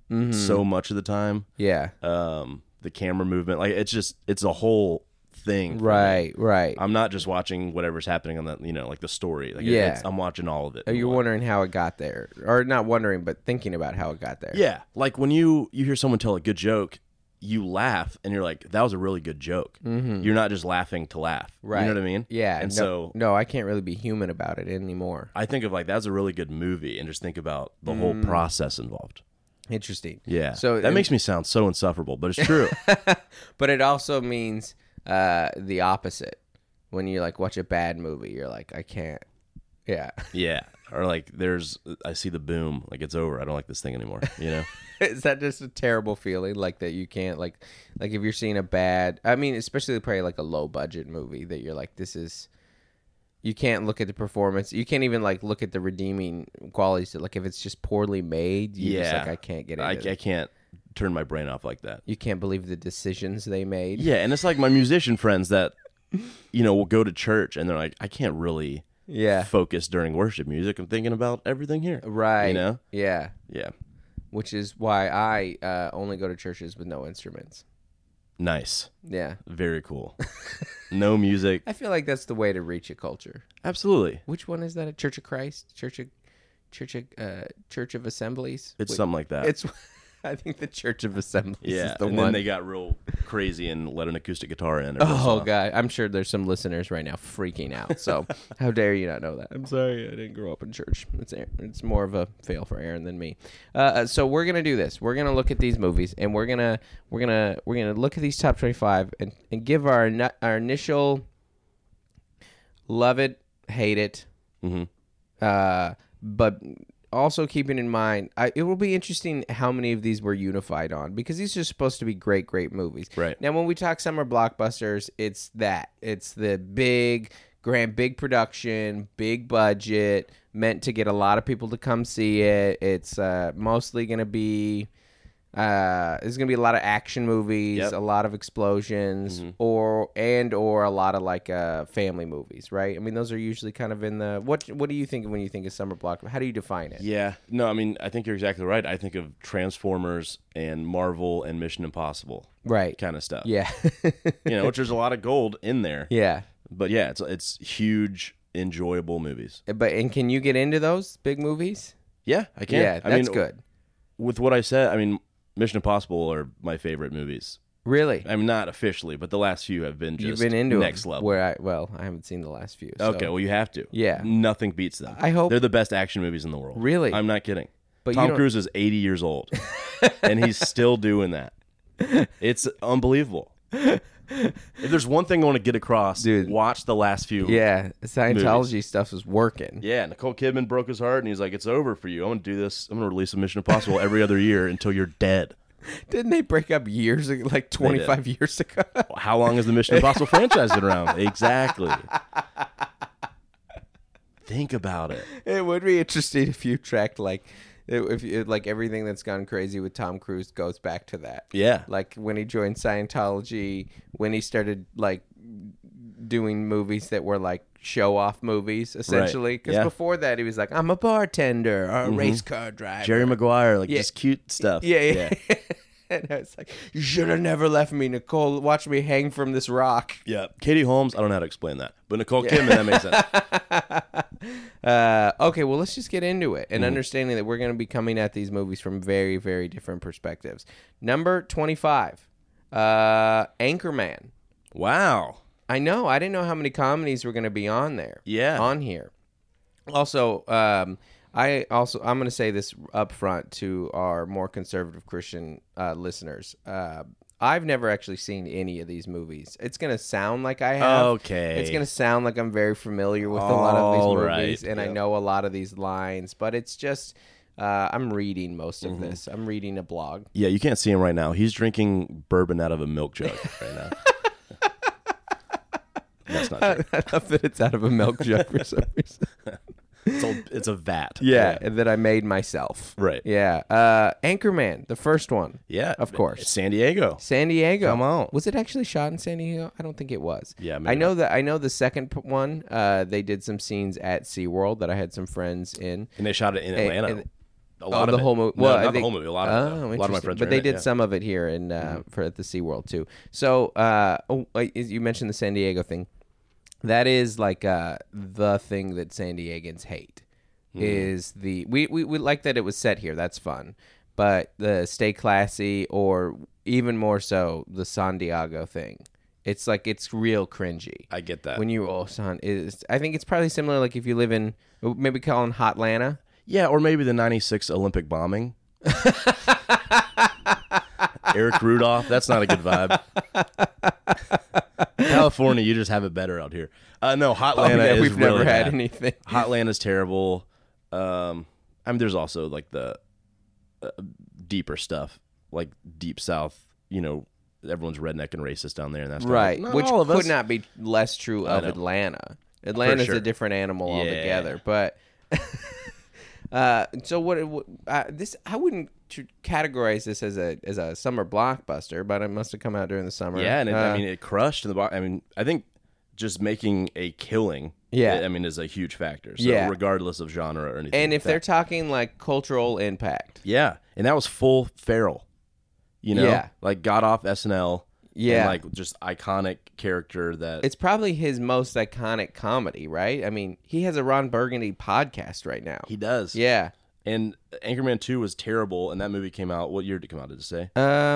Mhm. so much of the time. Yeah. Um, the camera movement, like it's just it's a whole thing. for me. Right, right. I'm not just watching whatever's happening on the you know like the story. Like Yeah. it's, I'm watching all of it. Are in you one. wondering how it got there? Or not wondering, but thinking about how it got there. Yeah, like when you you hear someone tell a good joke, you laugh and you're like, that was a really good joke. Mhm. You're not just laughing to laugh. Right. You know what I mean? Yeah. And no, so no, I can't really be human about it anymore. I think of like that's a really good movie, and just think about the Mm. whole process involved. Interesting. Yeah. So that makes me sound so insufferable, but it's true. But it also means uh, the opposite. When you like watch a bad movie, you're like, I can't. Yeah. Yeah. Or like there's I see the boom, like it's over. I don't like this thing anymore. You know? Is that just a terrible feeling? Like that you can't like like if you're seeing a bad I mean, especially probably like a low budget movie that you're like, this is you can't look at the performance. You can't even like look at the redeeming qualities. Like if it's just poorly made, you yeah. just like I can't get I, into I it. can't turn my brain off like that. You can't believe the decisions they made. Yeah, and it's like my musician friends that you know will go to church and they're like, I can't really Yeah. focus during worship music. I'm thinking about everything here. Right. You know? Yeah. Yeah. Which is why I uh, only go to churches with no instruments. Nice. Yeah. Very cool. No music. I feel like that's the way to reach a culture. Absolutely. Which one is that? A Church of Christ? Church of Church of uh, Church of Assemblies? It's Wait, something like that. It's I think the Church of Assemblies yeah. is the and one. then they got real crazy and let an acoustic guitar in. every once in a Oh while. god, I'm sure there's some listeners right now freaking out. So how dare you not know that? I'm sorry, I didn't grow up in church. It's it's more of a fail for Aaron than me. Uh, so we're gonna do this. We're gonna look at these movies, and we're gonna we're gonna we're gonna look at these top twenty-five and, and give our nu- our initial love it, hate it, Mhm. uh, but. Also keeping in mind, I, it will be interesting how many of these we're unified on because these are supposed to be great, great movies. Right. Now, when we talk summer blockbusters, it's that. It's the big, grand, big production, big budget, meant to get a lot of people to come see it. It's uh, mostly going to be... Uh, there's gonna be a lot of action movies, Yep. a lot of explosions, Mhm. or and or a lot of like uh family movies, right? I mean, those are usually kind of in the what. What do you think when you think of summer block? How do you define it? Yeah. No, I mean, I think you're exactly right. I think of Transformers and Marvel and Mission Impossible Right. kind of stuff. Yeah. You know, which there's a lot of gold in there. Yeah. But yeah, it's it's huge, enjoyable movies. But and can you get into those big movies? Yeah, I can. Yeah, I that's mean, good. With what I said, I mean, Mission Impossible are my favorite movies. Really? I mean, not officially, but the last few have been just You've been into next 'em, level. Where I well, I haven't seen the last few. So. Okay, well, you have to. Yeah. Nothing beats them. I hope- they're the best action movies in the world. Really? I'm not kidding. But you Tom don't- Cruise is eighty years old, and he's still doing that. It's unbelievable. If there's one thing I want to get across, Dude. watch the last few. Yeah, Scientology stuff is working. Yeah, Nicole Kidman broke his heart, and he's like, "It's over for you. I'm gonna do this. I'm gonna release a Mission Impossible every other year until you're dead." Didn't they break up years ago, like twenty-five years ago? How long has the Mission Impossible franchise been around? Exactly. Think about it. It would be interesting if you tracked like if you, like everything that's gone crazy with Tom Cruise goes back to that. Yeah. Like when he joined Scientology, when he started like doing movies that were like show off movies essentially because Yeah. before that he was like I'm a bartender or a Mhm. race car driver. Jerry Maguire, like Yeah. just cute stuff. Yeah, yeah. And I was like, you should have never left me, Nicole. Watch me hang from this rock. Yeah. Katie Holmes, I don't know how to explain that. But Nicole Kidman, that makes sense. Uh, okay, well, let's just get into it and Mhm. understanding that we're going to be coming at these movies from very, very different perspectives. Number twenty-five, uh, Anchorman. Wow. I know. I didn't know how many comedies were going to be on there. Yeah. On here. Also, um, I also I'm going to say this up front to our more conservative Christian uh, listeners. Uh, I've never actually seen any of these movies. It's going to sound like I have. Okay. It's going to sound like I'm very familiar with a lot of these All movies, right. and I Yep. know a lot of these lines, but it's just uh, I'm reading most of Mm-hmm. this. I'm reading a blog. Yeah, you can't see him right now. He's drinking bourbon out of a milk jug right now. That's not true. I love that it's out of a milk jug for some reason. It's, all, it's a vat. Yeah, and that I made myself. Right. Yeah. Uh, Anchorman, the first one. Yeah. Of course. It's San Diego. San Diego. Come on. Was it actually shot in San Diego? I don't think it was. Yeah, maybe I know not. that I know the second p- one, uh, they did some scenes at SeaWorld that I had some friends in. And they shot it in And- Atlanta. and- A lot oh, of the it. whole movie. No, Well, not I the think, whole movie. A lot of oh, it, though. A lot of my interesting. friends. But are they in it, did yeah. some of it here in uh, for at the SeaWorld too. So uh, oh, uh, you mentioned the San Diego thing. That is like uh, the thing that San Diegans hate. Mm. Is the we, we we like that it was set here. That's fun. But the stay classy, or even more so, the San Diego thing. It's like it's real cringy. I get that. When you oh son is I think it's probably similar. Like if you live in maybe calling Hotlanta. Yeah, or maybe the ninety-six Olympic bombing. Eric Rudolph. That's not a good vibe. California, you just have it better out here. Uh, no, Hotlanta Oh, yeah, is we've really never had bad. anything. Hotlanda's terrible. Um, I mean, there's also like the uh, deeper stuff, like deep south. You know, everyone's redneck and racist down there, and that's Right, not which all of could us. not be less true I of know. Atlanta. Atlanta's sure. a different animal Yeah. altogether. But uh, so what? what uh, this I wouldn't tr- categorize this as a as a summer blockbuster, but it must have come out during the summer. Yeah, and it, Uh, I mean, it crushed in the box. I mean, I think just making a killing. Yeah. I mean, is a huge factor. So Yeah. regardless of genre or anything. and if that- they're talking like cultural impact, yeah, and that was full Ferrell. You know, Yeah. like got off S N L. Yeah. and like just iconic character that it's probably his most iconic comedy, right? I mean, he has a Ron Burgundy podcast right now. he does. Yeah. And Anchorman two was terrible, and that movie came out. What year did it come out? Did it say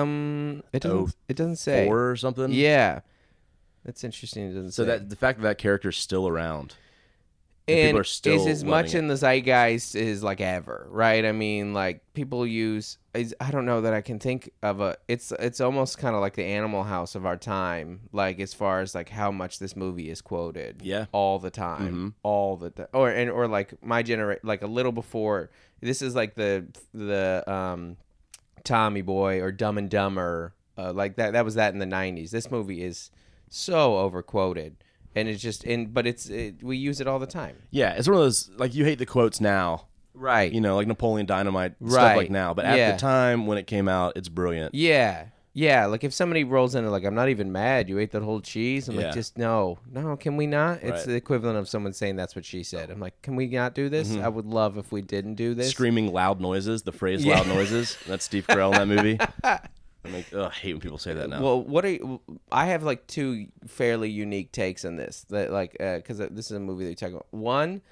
Um, it doesn't. Oh, it doesn't say. four or something? Yeah, that's interesting. It doesn't So say. that the fact that that character's still around, and and people are still is as much loving in the zeitgeist as like ever, right? I mean, like people use. Is, I don't know that I can think of a. It's it's almost kind of like the Animal House of our time, like as far as like how much this movie is quoted. Yeah. all the time, Mhm. all the time, or and or like my generation, like a little before. This is like the the um, Tommy Boy or Dumb and Dumber, uh, like that. That was that in the nineties. This movie is so overquoted. And it's just, and but it's it, we use it all the time, Yeah, it's one of those like you hate the quotes now, right? you know, like Napoleon Dynamite stuff Right. like now. But at Yeah. the time when it came out, it's brilliant. Yeah, yeah. Like if somebody rolls into like, I'm not even mad. You ate that whole cheese. I'm Yeah. like, just no, no. Can we not? It's Right. the equivalent of someone saying that's what she said. I'm like, can we not do this? I would love if we didn't do this. Screaming loud noises, the phrase Yeah. loud noises. That's Steve Carell in that movie. I mean, ugh, I hate when people say that now. Well, what are you, I have like two fairly unique takes on this. That like because this is a movie that you talk about. One,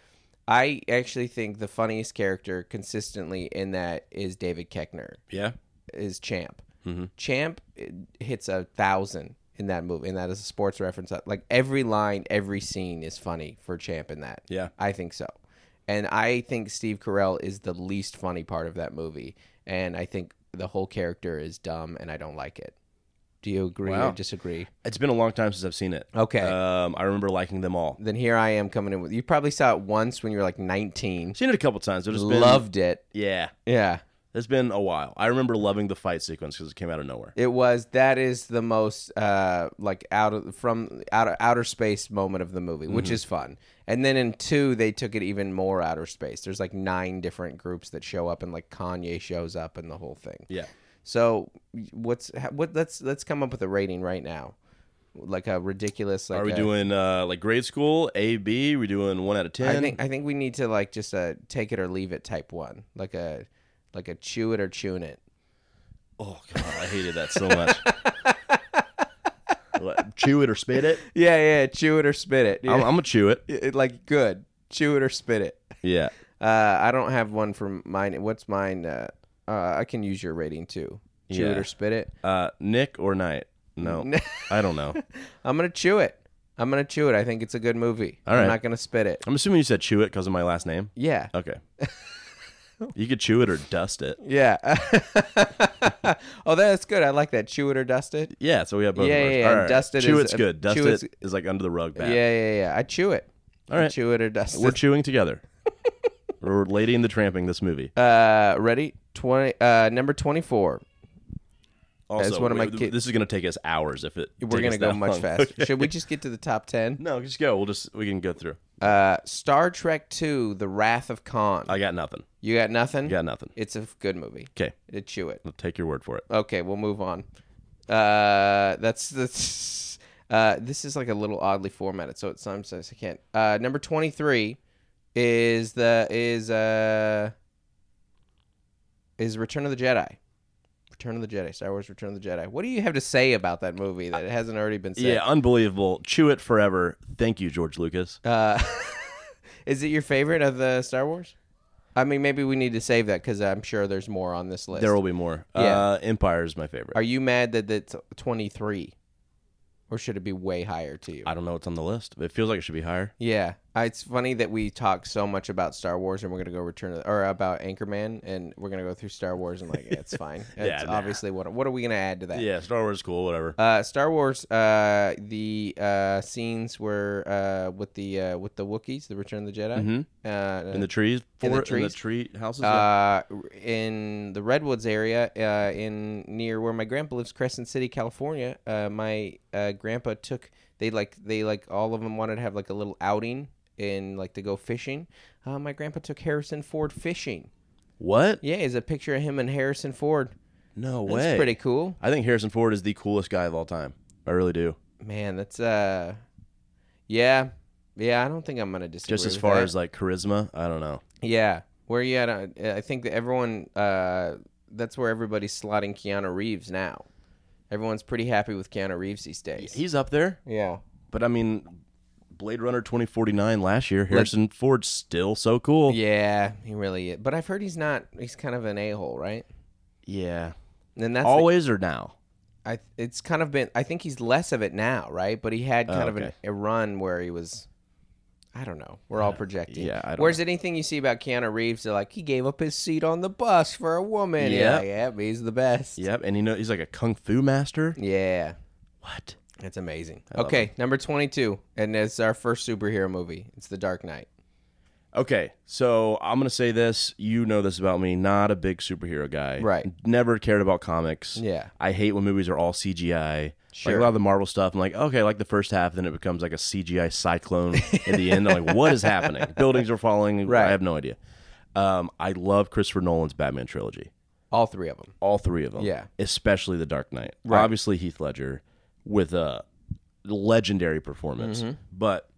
I actually think the funniest character consistently in that is David Koechner. yeah, Is Champ. Mm-hmm. Champ eh, hits a thousand in that movie, and that is a sports reference. Like every line, every scene is funny for Champ in that. Yeah. I think so. And I think Steve Carell is the least funny part of that movie, and I think the whole character is dumb, and I don't like it. Do you agree Wow. or disagree? it's been a long time since I've seen it. Okay. Um, I remember liking them all. Then here I am coming in with you. Probably saw it once when you were like nineteen. Seen it a couple times. There's just been, Loved it. Yeah, Yeah. it's been a while. I remember loving the fight sequence because it came out of nowhere. It was that is the most uh like out of from out of outer space moment of the movie, Mm-hmm. which is fun. And then in two, they took it even more outer space. There's like nine different groups that show up, and like Kanye shows up and the whole thing. Yeah. So what's what? Let's let's come up with a rating right now, like a ridiculous. Like Are we a- doing uh, like grade school A B? We doing one out of ten? I think I think we need to like just a take it or leave it type one, like a like a chew it or tune it. Oh god, I hated that so much. What, chew it or spit it? Yeah, yeah, chew it or spit it. Yeah. I'm, I'm gonna chew it. It- like good, chew it or spit it. Yeah. Uh, I don't have one for mine. What's mine? Uh, uh, I can use your rating too. Chew it Yeah. or spit it. Uh, Nick or Knight? No, I don't know. I'm gonna chew it. I'm gonna chew it. I think it's a good movie. All I'm right. not gonna spit it. I'm assuming you said chew it because of my last name. Yeah. Okay. You could chew it or dust it. Yeah. Oh, that's good. I like that. Chew it or dust it. Yeah, so we have both Yeah, of ours. yeah, yeah, All and right. dust it Chew is- it's good. Dust chew it it's- is like under the rug bad. Yeah, yeah, yeah. I chew it. All I right. chew it or dust We're it. chewing together. We're Lady and the Tramping this movie. Uh, ready? Twenty. Uh, number twenty-four. Also, That's one of my wait, ki- this is going to take us hours if it. We're take gonna us go that much long. faster. Okay. Should we just get to the top ten? No, just go. We'll just we can go through. Uh, Star Trek Two: The Wrath of Khan. I got nothing. You got nothing? Got nothing. It's a good movie. Okay, Uh, Chew it. I'll take your word for it. Okay, we'll move on. Uh, that's that's. Uh, this is like a little oddly formatted, so it sometimes I can't. Uh, number twenty-three is the is uh. is Return of the Jedi. Return of the Jedi, Star Wars Return of the Jedi. What do you have to say about that movie that it hasn't already been said? Yeah, unbelievable. Chew it forever. Thank you, George Lucas. Uh, is it your favorite of the Star Wars? I mean, maybe we need to save that because I'm sure there's more on this list. There will be more. Yeah. Uh, Empire is my favorite. Are you mad that it's twenty-three? Or should it be way higher to you? I don't know what's on the list. It feels like it should be higher. Yeah. Uh, It's funny that we talk so much about Star Wars and we're going to go return to, or about Anchorman and we're going to go through Star Wars and like, yeah, it's fine. Yeah, It's nah. obviously what what are we going to add to that? Yeah, Star Wars is cool, whatever. Uh, Star Wars, uh, the uh, scenes were uh, with the uh, with the Wookiees, the Return of the Jedi. Mhm. Uh, in the trees? in the For- In the trees? tree houses? yeah. uh, in the Redwoods area, uh, in near where my grandpa lives, Crescent City, California. Uh, my uh, grandpa took they like they like all of them wanted to have like a little outing and like to go fishing. Uh, my grandpa took Harrison Ford fishing. What? Yeah, there's a picture of him and Harrison Ford. No That's way. pretty cool. I think Harrison Ford is the coolest guy of all time. I really do. Man, that's uh, yeah, yeah. I don't think I'm gonna disagree. Just as with far that. as like charisma, I don't know. Yeah, where you at? Uh, I think that everyone. Uh, that's where everybody's slotting Keanu Reeves now. Everyone's pretty happy with Keanu Reeves these days. He's up there, yeah. but I mean, Blade Runner twenty forty-nine last year, Harrison Ford's still so cool. Yeah, he really is. But I've heard he's not. He's kind of an a-hole, right? Yeah. And that's the- Always or now? I. It's kind of been. I think he's less of it now, right? But he had kind Oh, of an, okay. a run where he was. I don't know. We're all projecting. yeah, I don't Whereas know. anything you see about Keanu Reeves, they're like, he gave up his seat on the bus for a woman. Yeah. Yeah, yeah, he's the best. Yep, and you know he's like a kung fu master. Yeah. What? It's amazing. love Okay, number twenty-two, and it's our first superhero movie. It's The Dark Knight. Okay, so I'm gonna say this. You know this about me. Not a big superhero guy. Right. Never cared about comics. Yeah. I hate when movies are all C G I. Sure. Like a lot of the Marvel stuff. I'm like, okay, I like the first half, then it becomes like a C G I cyclone at the end. I'm like, what is happening? Buildings are falling. Right. I have no idea. Um, I love Christopher Nolan's Batman trilogy. All three of them. All three of them. Yeah. Especially The Dark Knight. Right. Obviously Heath Ledger with a legendary performance. Mm-hmm. But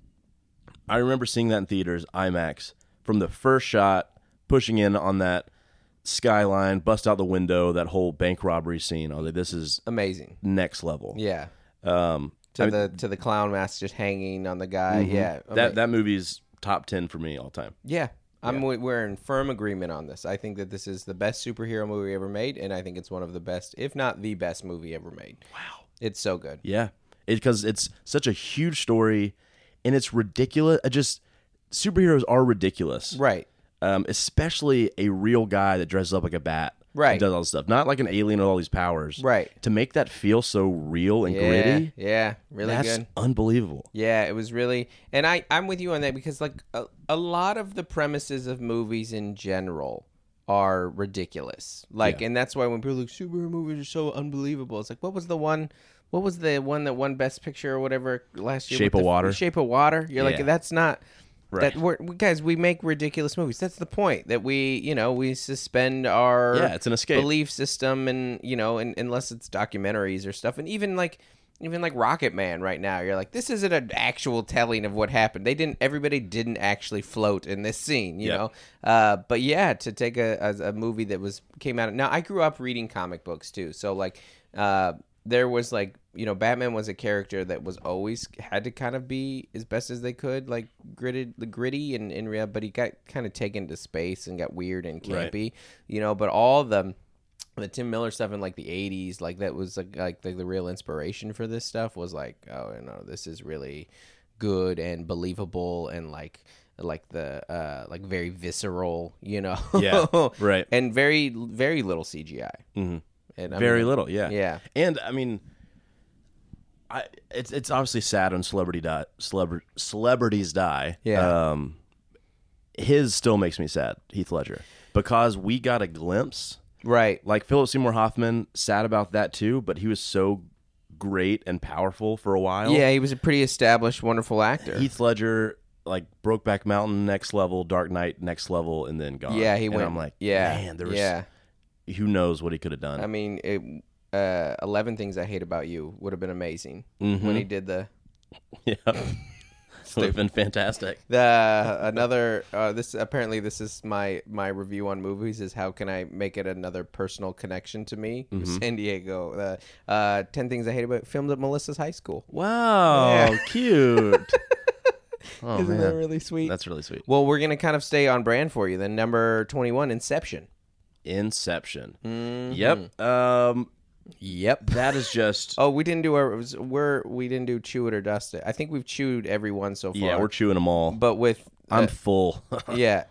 I remember seeing that in theaters, IMAX, from the first shot, pushing in on that skyline, bust out the window, that whole bank robbery scene. I was like, this is Amazing. next level. Yeah. Um, To I- the to the clown mask just hanging on the guy. Mhm. Yeah. That Ama- that movie's top ten for me all time. Yeah. I'm w- we're in firm agreement on this. I think that this is the best superhero movie ever made, and I think it's one of the best, if not the best movie ever made. Wow. It's so good. Yeah, because it's such a huge story, and it's ridiculous. I just superheroes are ridiculous, Right. Um, especially a real guy that dresses up like a bat, Right. and does all this stuff. Not like an alien with all these powers, Right. To make that feel so real and Yeah. gritty, Yeah. Really that's good. unbelievable. Yeah, it was really, and I I'm with you on that because like a, a lot of the premises of movies in general are ridiculous. Like, Yeah. and that's why when people are like superhero movies are so unbelievable, it's like what was the one, what was the one that won Best Picture or whatever last year? Shape with of the- Water. Shape of Water. You're Yeah. like that's not. Right. That we're, we, guys, we make ridiculous movies. That's the point. That we, you know, we suspend our Yeah, it's an escape. belief system, and you know, and, unless it's documentaries or stuff, and even like, even like Rocket Man right now, you're like, this isn't an actual telling of what happened. They didn't. Everybody didn't actually float in this scene, you Yep. know. Uh, but yeah, to take a, a a movie that was came out. Now I grew up reading comic books too, so like, uh, there was like, you know, Batman was a character that was always had to kind of be as best as they could, like gritted, the gritty and in real, but he got kind of taken to space and got weird and Right. campy, you know. But all the the Tim Miller stuff in like the eighties, like that was like like the, the real inspiration for this stuff was like, oh, you know, this is really good and believable and like like the uh like very visceral, you know. Yeah, right. And very very little C G I. hmm And I Very mean, little, yeah, Yeah. And I mean, I it's it's obviously sad when celebrity die, celebra- celebrities die. Yeah. Um, his still makes me sad, Heath Ledger, because we got a glimpse. Right. Like Philip Seymour Hoffman, sad about that too, but he was so great and powerful for a while. Yeah, he was a pretty established, wonderful actor. Heath Ledger, like Brokeback Mountain, next level, Dark Knight, next level, and then gone. yeah, he and went. I'm like, yeah, man, there was. yeah. Who knows what he could have done? I mean, it, uh, eleven Things I Hate About You would have been amazing Mhm. when he did the. yeah. would have been fantastic. The another uh, this apparently this is my my review on movies is how can I make it another personal connection to me? Mm-hmm. San Diego. Uh, uh, ten Things I Hate About filmed at Melissa's high school. Wow, Yeah. cute. Oh, Isn't man. that really sweet? That's really sweet. Well, we're gonna kind of stay on brand for you. Then number twenty-one, Inception. Inception. Mhm. Yep. Um, Yep. that is just. Oh, we didn't do our we're we didn't do chew it or dust it. I think we've chewed every one so far. Yeah, we're chewing them all. but with uh, I'm full. yeah.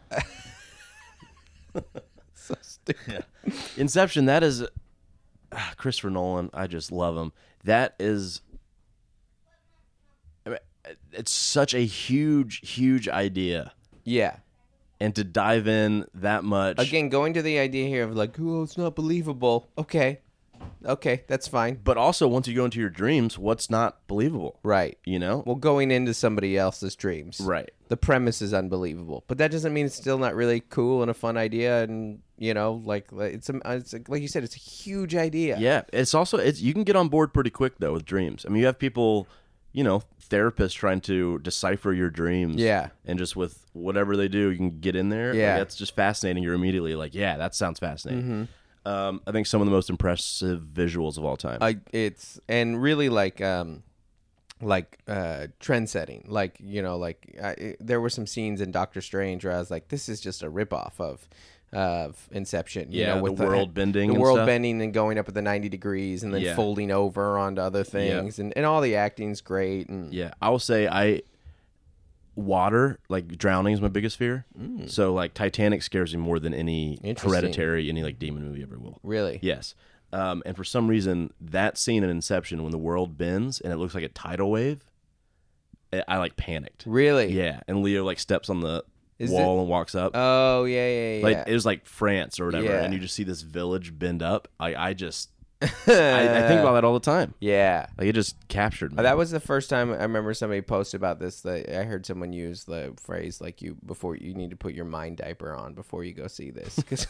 So stupid. Yeah. Inception. That is ah, Christopher Nolan. I just love him. That is. I mean, it's such a huge, huge idea, Yeah. and to dive in that much Again, going to the idea here of like, oh, it's not believable. Okay. Okay, that's fine. But also, once you go into your dreams, what's not believable? Right. You know. Well, going into somebody else's dreams. Right. The premise is unbelievable, but that doesn't mean it's still not really cool and a fun idea. And you know, like, like it's, a, it's a, like you said, it's a huge idea. Yeah, it's also it's you can get on board pretty quick though with dreams. I mean, you have people, you know, therapists trying to decipher your dreams. Yeah. and just with whatever they do, you can get in there. Yeah. like, that's just fascinating. You're immediately like, yeah, that sounds fascinating. Mm-hmm. Um, I think some of the most impressive visuals of all time. I it's and really like um like uh trend setting, like you know, like I, it, there were some scenes in Doctor Strange where I was like, this is just a ripoff of of Inception. You Yeah, know, with the world bending the and world stuff. bending and going up at the ninety degrees and then Yeah. folding over onto other things, and and all the acting's great. And Yeah, I will say I water like drowning is my biggest fear. So like Titanic scares me more than any Interesting. Hereditary, any like demon movie ever will. really, Yes. Um, and for some reason, that scene in Inception when the world bends and it looks like a tidal wave, I, I like panicked. really, Yeah, and Leo like steps on the Is wall and walks up. Oh yeah, yeah, yeah. like it was like France or whatever, Yeah. and you just see this village bend up. I, I just I, I think about that all the time. yeah. Like it just captured me. Uh, That was the first time I remember somebody posted about this. That I heard someone use the phrase like you before you need to put your mind diaper on before you go see this because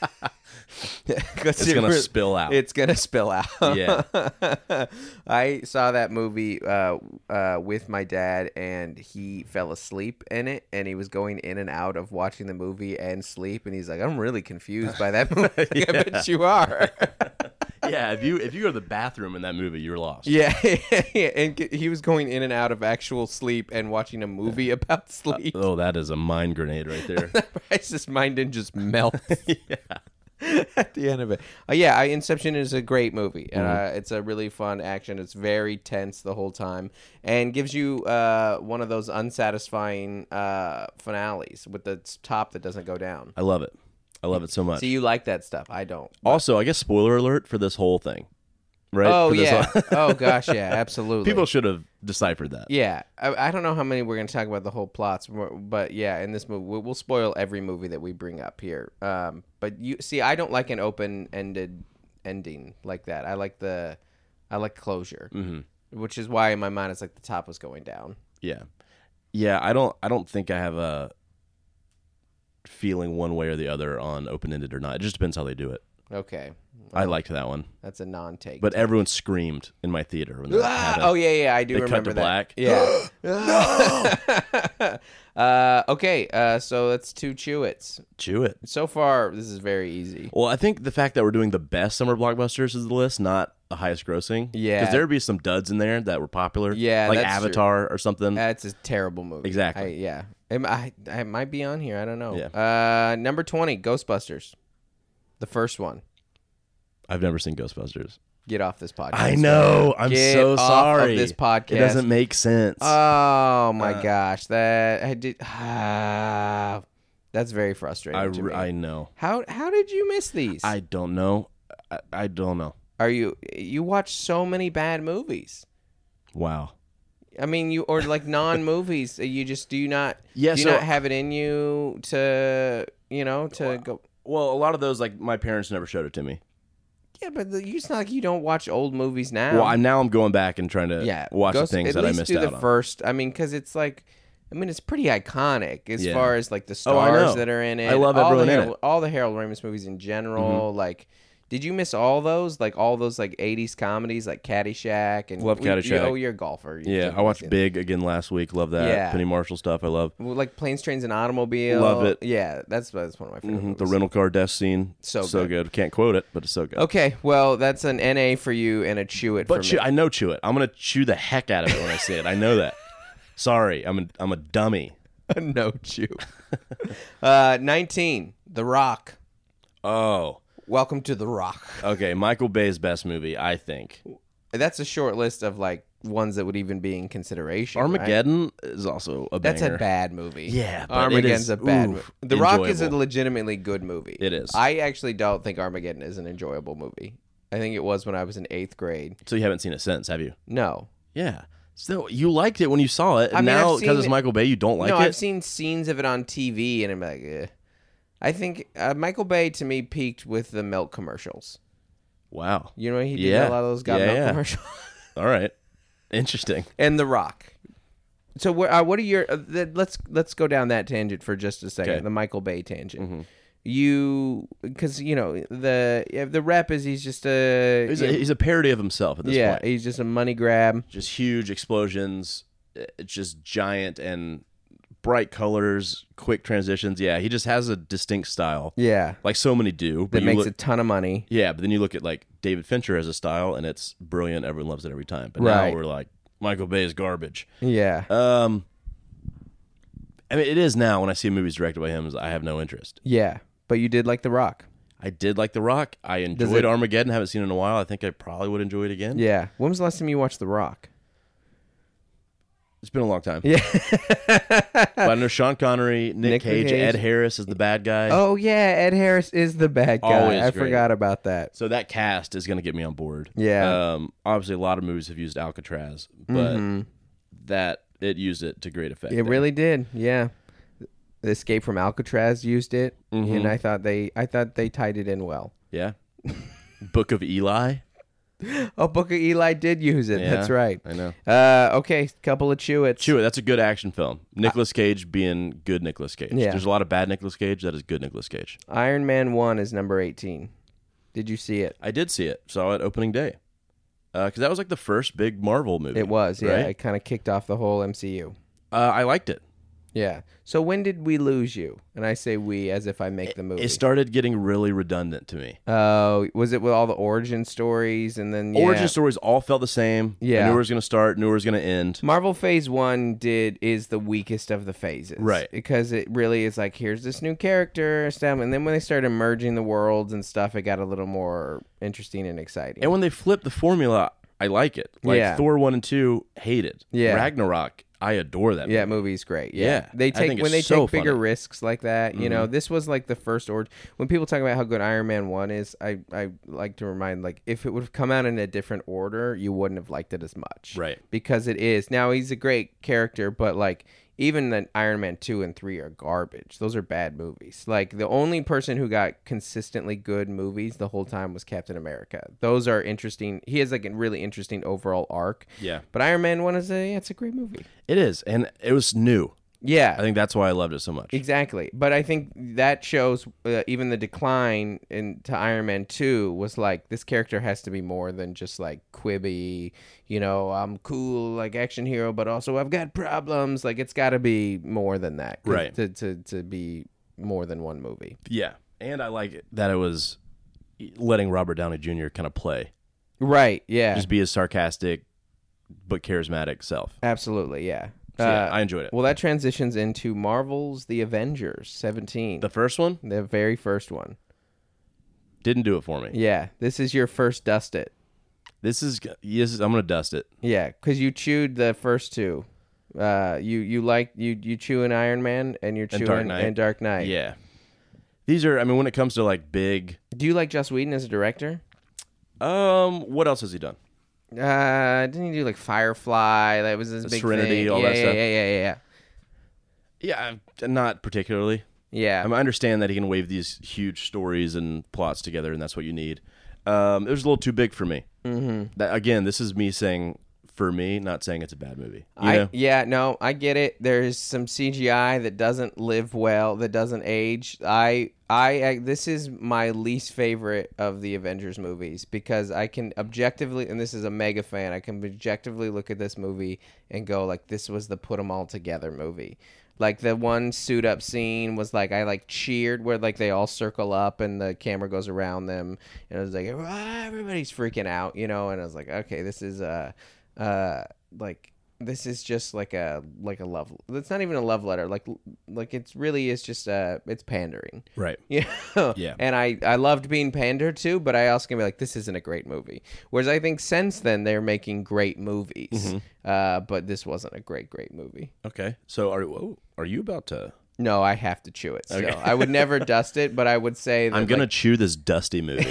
It's gonna spill out. It's gonna spill out. Yeah. I saw that movie uh, uh, with my dad, and he fell asleep in it, and he was going in and out of watching the movie and sleep, and he's like, "I'm really confused by that movie." I bet you are. Yeah, if you if you go to the bathroom in that movie, you're lost. Yeah, and g- he was going in and out of actual sleep and watching a movie about sleep. Oh, that is a mind grenade right there. His mind didn't just melt Yeah. at the end of it. Uh, yeah, I, Inception is a great movie. Mm-hmm. Uh, it's a really fun action. It's very tense the whole time and gives you uh, one of those unsatisfying uh, finales with the top that doesn't go down. I love it. I love it so much. So you like that stuff. I don't. Also, I guess spoiler alert for this whole thing, right? Oh, For this yeah. whole- Oh, gosh, yeah, absolutely. People should have deciphered that. Yeah, I, I don't know how many we're going to talk about the whole plots, but yeah, in this movie, we'll, we'll spoil every movie that we bring up here. Um, but you see, I don't like an open-ended ending like that. I like the, I like closure, hmm which is why in my mind it's like the top was going down. Yeah, yeah. I don't. I don't think I have a feeling one way or the other on open ended or not. It just depends how they do it. Okay, I liked that one, that's a non-take. but everyone screamed in my theater when that Ah! happened. Oh yeah, yeah, I do They cut remember to that. black. Yeah. uh, okay, uh, so let's two chew it's. Chew it. So far, this is very easy. Well, I think the fact that we're doing the best summer blockbusters is the list, not the highest grossing. Yeah. because there would be some duds in there that were popular. Yeah, like that's true. Avatar or something. That's a terrible movie. Exactly. I, yeah. It, I, I might be on here. I don't know. Yeah. Uh, number twenty, Ghostbusters. The first one. I've never seen Ghostbusters. Get off this podcast. I know. I'm Get so off sorry. of this podcast. It doesn't make sense. Oh my Uh, gosh, that I did. Ah, that's very frustrating. I, to re- me. I know. How how did you miss these? I don't know. I, I don't know. Are you you watch so many bad movies? Wow. I mean, you or like non movies. You just do you not? Yeah, Do you so- not have it in you to you know to go? Well, a lot of those, like, my parents never showed it to me. Yeah, but the, it's not like you don't watch old movies now. Well, I'm now I'm going back and trying to yeah, watch Ghost- the things at that I least missed do out the on. first. I mean, because it's like, I mean, it's pretty iconic as Yeah. far as like the Oh, I stars know. that are in it. I love all everyone the in Harold, it. Mm-hmm. all the Harold Ramis movies in general. Like, Did you miss all those? Like all those like eighties comedies like Caddyshack and Love we- Caddyshack. You, oh, you're a golfer. You Yeah, shouldn't I watched miss it. Big again last week. Love that. Yeah. Penny Marshall stuff. I love. Well, like Planes, Trains, and Automobile. Love it. Yeah, that's that's one of my favorite. Mhm, movies. The rental car death scene. So so good. good. Can't quote it, but it's so good. Okay, well that's an N A for you and a chew it But for chew, me. I know chew it. I'm gonna chew the heck out of it when I see it. I know that. Sorry, I'm a I'm a dummy. no chew. uh, nineteen. The Rock. Oh, Welcome to The Rock. okay. Michael Bay's best movie, I think. That's a short list of like ones that would even be in consideration. right? Armageddon is also a That's banger. a bad movie. Yeah, but it Armageddon's is- a bad oof, movie. The Rock is a enjoyable. legitimately good movie. It is. I actually don't think Armageddon is an enjoyable movie. I think it was when I was in eighth grade. So you haven't seen it since, have you? No. Yeah. So you liked it when you saw it, and I mean, now I've because seen it's it- Michael Bay, you don't like no, it. I've seen scenes of it on T V, and I'm like, eh. I think uh, Michael Bay to me peaked with the milk commercials. Wow. You know, he did Yeah. a lot of those got Yeah, milk yeah. commercials. All right. Interesting. And The Rock. So, where, uh, what are your? Uh, the, let's let's go down that tangent for just a second. Okay. The Michael Bay tangent. Mhm. You, because you know the yeah, the rep is he's just a He's you a, know, he's a parody of himself at this yeah point. he's just a money grab. Just huge explosions, it's just giant and bright colors, quick transitions. Yeah, he just has a distinct style, Yeah, like so many do. But that you makes look, a ton of money. Yeah, but then you look at like David Fincher as a style, and it's brilliant. Everyone loves it every time. But Right. now we're like Michael Bay is garbage. Yeah, Um, I mean, it is now. When I see movies directed by him, I have no interest. yeah. But you did like The Rock. I did like The Rock. I Does enjoyed it- Armageddon. Haven't seen it in a while. I think I probably would enjoy it again. Yeah. When was the last time you watched The Rock? It's been a long time. Yeah. But I know Sean Connery, Nick, Nick Cage, Cage. Ed Harris is the bad guy. Oh yeah, Ed Harris is the bad guy. Always I great. forgot about that. So that cast is going to get me on board. Yeah. Um, obviously, a lot of movies have used Alcatraz, but Mhm. that it used it to great effect. It there. really did. Yeah. The Escape from Alcatraz used it, Mhm. and I thought they, I thought they tied it in well. Yeah. Book of Eli. Oh, Book of Eli did use it. Yeah, That's right. I know. Uh, okay, couple of chew-its. Chew it. That's a good action film. Nicolas Cage being good Nicolas Cage. Yeah. There's a lot of bad Nicolas Cage. That is good Nicolas Cage. Iron Man one is number eighteen. Did you see it? I did see it. Saw it opening day. Because that was like the first big Marvel movie. It was, yeah. right? It kind of kicked off the whole M C U. Uh, I liked it. Yeah. So when did we lose you? And I say we as if I make the movie. It started getting really redundant to me. Oh, was it with all the origin stories and then yeah. Origin stories all felt the same. Yeah. I knew where it was going to start, knew where it was going to end. Marvel Phase One did is the weakest of the phases, Right. Because it really is like here's this new character, stuff, and then when they started merging the worlds and stuff, it got a little more interesting and exciting. And when they flipped the formula, I like it. Like Yeah. Thor one and two, hated. Yeah. Ragnarok, I adore that. yeah, movie. movie's great. Yeah. Yeah, they I take think when it's they so take bigger funny. risks like that. You know, this was like the first origin. When people talk about how good Iron Man one is, I I like to remind like if it would have come out in a different order, you wouldn't have liked it as much, Right. Because it is now he's a great character, but like. Even the Iron Man two and three are garbage. Those are bad movies. Like, the only person who got consistently good movies the whole time was Captain America. Those are interesting. He has, like, a really interesting overall arc. Yeah. But Iron Man one is a, yeah, it's a great movie. It is. And it was new. Yeah. I think that's why I loved it so much. Exactly. But I think that shows uh, even the decline into Iron Man two was like, this character has to be more than just like quibby, you know, I'm cool, like action hero, but also I've got problems. Like, it's got to be more than that. 'cause Right. To, to, to be more than one movie. Yeah. And I like it that it was letting Robert Downey Junior kind of play. Right. Yeah. Just be his sarcastic but charismatic self. Absolutely. Yeah. So, yeah, Uh, I enjoyed it. Well, that transitions into Marvel's The Avengers seventeen. The first one the very first one. didn't do it for me. Yeah. This is your first dust it. This is yes, I'm going to dust it. Yeah, because you chewed the first two. Uh, you you like you you chew an Iron Man and you're And chewing Dark Knight. and Dark Knight. Yeah. These are I mean when it comes to like big Do you like Joss Whedon as a director? um what else has he done? Uh, didn't he do like Firefly? That was his The big Serenity, thing. all yeah, that yeah, stuff. Yeah, yeah, yeah, Yeah, I'm- not particularly. yeah. I, mean, I understand that he can wave these huge stories and plots together, and that's what you need. Um, it was a little too big for me. Mm-hmm. That again, this is me saying for me. Not saying it's a bad movie. You I know? yeah, no, I get it. There's some C G I that doesn't live well, that doesn't age. I I, I this is my least favorite of the Avengers movies because I can objectively, and this is a mega fan, I can objectively look at this movie and go like, this was the put 'em all together movie. Like the one suit up scene was like I like cheered where like they all circle up and the camera goes around them and it was like ah, everybody's freaking out, you know, and I was like, okay, this is uh uh like this is just like a like a love. It's not even a love letter. Like like it's really is just uh it's pandering. Right. You know? Yeah. And I I loved being pandered to, but I also can be like, this isn't a great movie. Whereas I think since then they're making great movies. Mm-hmm. Uh, but this wasn't a great great movie. Okay. So are whoa, are you about to? No, I have to chew it still. Okay. I would never dust it, but I would say that I'm gonna like, chew this dusty movie.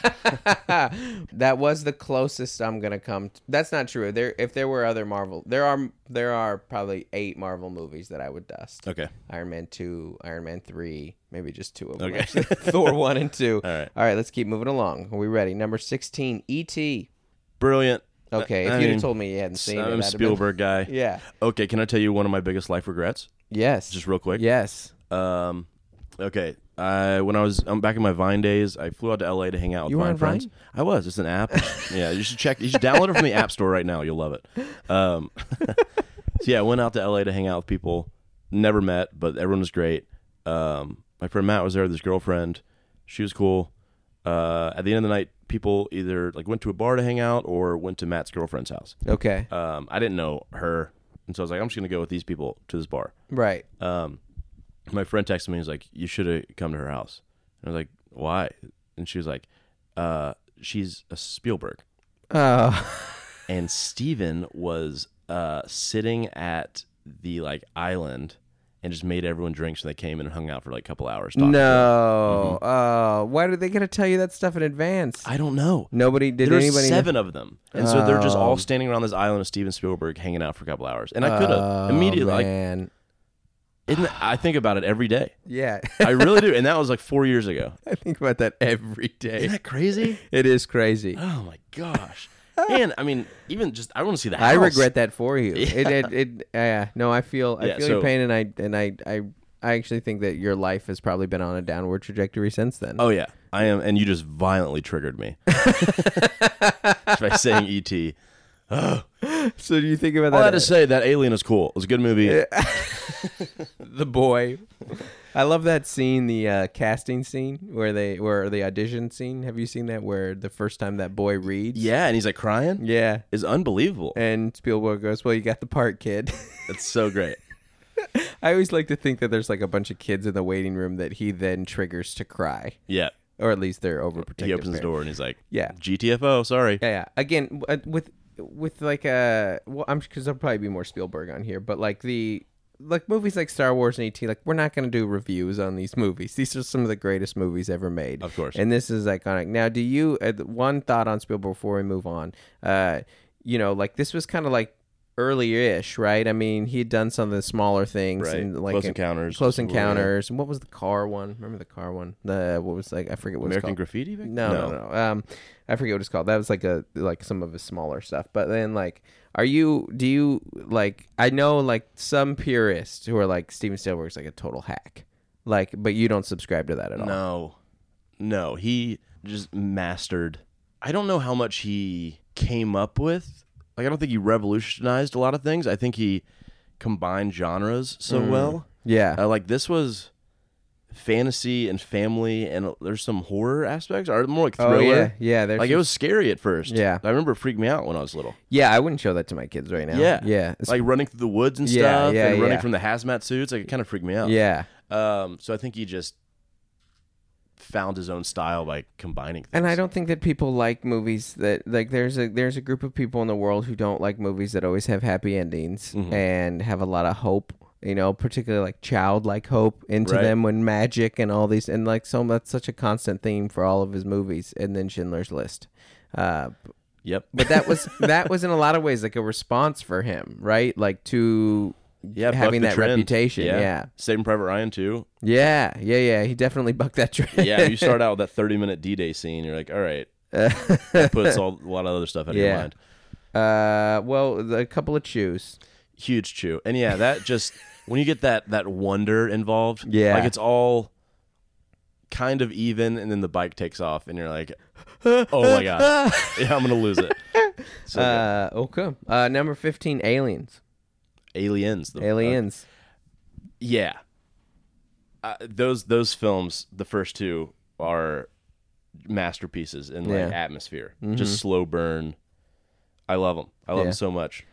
that was the closest I'm gonna come. To. That's not true. There, if there were other Marvel, there are there are probably eight Marvel movies that I would dust. Okay. Iron Man two, Iron Man three, maybe just two of them. Okay. actually. Thor one and two. All right. All right. Let's keep moving along. Are we ready? Number sixteen, E T. Brilliant. Okay. I If you'd mean, have told me you hadn't seen it, I'm a that'd have Spielberg guy. Been... Yeah. Okay. Can I tell you one of my biggest life regrets? Yes. Just real quick. Yes. Um, okay. I when I was um, back in my Vine days, I flew out to L A to hang out with You were Vine on friends. Vine? I was. It's an app. Yeah, you should check. You should download it from the App Store right now. You'll love it. Um, so yeah, I went out to L A to hang out with people. Never met, but everyone was great. Um, my friend Matt was there with his girlfriend. She was cool. Uh, at the end of the night, people either like went to a bar to hang out or went to Matt's girlfriend's house. Okay. Um, I didn't know her, and so I was like, I'm just gonna go with these people to this bar. Right. Um, my friend texted me. He was like, "You should have come to her house." And I was like, "Why?" And she was like, uh, "She's a Spielberg." Oh. And Steven was uh, sitting at the like island and just made everyone drinks when they came in and hung out for like a couple hours. talking to No. Mhm. Oh, why did they gotta tell you that stuff in advance? them. I don't know. Nobody did. There's anybody? seven of them, and so they're just Oh. all standing around this island of Steven Spielberg, hanging out for a couple hours. And I could have immediately Oh, like, man. isn't that, I think about it every day. Yeah. I really do, and that was like four years ago. I think about that every day. Isn't that crazy? It is crazy. Oh my gosh. And I mean, even just I want to see the house. I regret that for you. Yeah. It, it, it, yeah. No, I feel, I Yeah, feel so- your pain, and I, and I, I, I actually think that your life has probably been on a downward trajectory since then. Oh yeah, I am, and you just violently triggered me by saying E T. Oh. So do you think about All I that? had to say that Alien is cool. It was a good movie. The boy. I love that scene, the uh, casting scene where they, where the audition scene. Have you seen that? Where the first time that boy reads. Yeah, and he's like crying. Yeah. It's unbelievable. And Spielberg goes, "Well, you got the part, kid." It's so great. I always like to think that there's like a bunch of kids in the waiting room that he then triggers to cry, Yeah, or at least they're overprotective. he opens his parents. door and he's like, Yeah. G T F O. Sorry. Yeah, yeah. Again, uh, with with like a well, I'm because there'll probably be more Spielberg on here, but like the like movies like Star Wars and E T, like we're not going to do reviews on these movies. These are some of the greatest movies ever made, Of course. and this is iconic. Now, do you uh, one thought on Spielberg before we move on? Uh, you know, like this was kind of like early-ish, right? I mean, he had done some of the smaller things, Right. and like Close in- Encounters. Close Encounters, and what was the car one? Remember the car one? The what was like? I forget what it's American called. Graffiti. Vic? No, no, no, no. Um, I forget what it's called. That was like a like some of his smaller stuff. But then, like, are you? Do you like? I know like some purists who are like Steven Spielberg's like a total hack, like, but you don't subscribe to that at all. No, no. He just mastered. I don't know how much he came up with. Like, I don't think he revolutionized a lot of things. I think he combined genres so Mm. well. Yeah. Uh, like this was fantasy and family, and there's some horror aspects, or more like thriller. Oh yeah, yeah. There's Like some- it was scary at first. Yeah. I remember it freaked me out when I was little. Yeah, I wouldn't show that to my kids right now. Yeah, yeah, It's- like running through the woods and Yeah, stuff, yeah, and running yeah. from the hazmat suits. Like it kind of freaked me out. yeah. Um. So I think he just found his own style by combining things. And I don't think that people like movies that like there's a there's a group of people in the world who don't like movies that always have happy endings Mhm. and have a lot of hope, you know, particularly like childlike hope into Right. them when magic and all these and like so that's such a constant theme for all of his movies, and then Schindler's List. Uh, Yep. but that was that was in a lot of ways like a response for him, right? Like to Yeah. buck having the that trend. reputation. Yeah. Saving Private Ryan too. Yeah, yeah, yeah. He definitely bucked that trend. Yeah. You start out with that thirty minute D Day scene. You're like, all right, that puts all, a lot of other stuff out of your Yeah. mind. Uh, well, a couple of chews. Huge chew. And yeah, that just when you get that that wonder involved, Yeah. like it's all kind of even, and then the bike takes off, and you're like, oh my god, yeah, I'm gonna lose it. So good. Uh, okay. Uh, number fifteen, Aliens. Aliens. The, Aliens. Uh, yeah. Uh, those those films, the first two, are masterpieces in like Yeah. atmosphere. Mhm. Just slow burn. I love them. I love Yeah. them so much.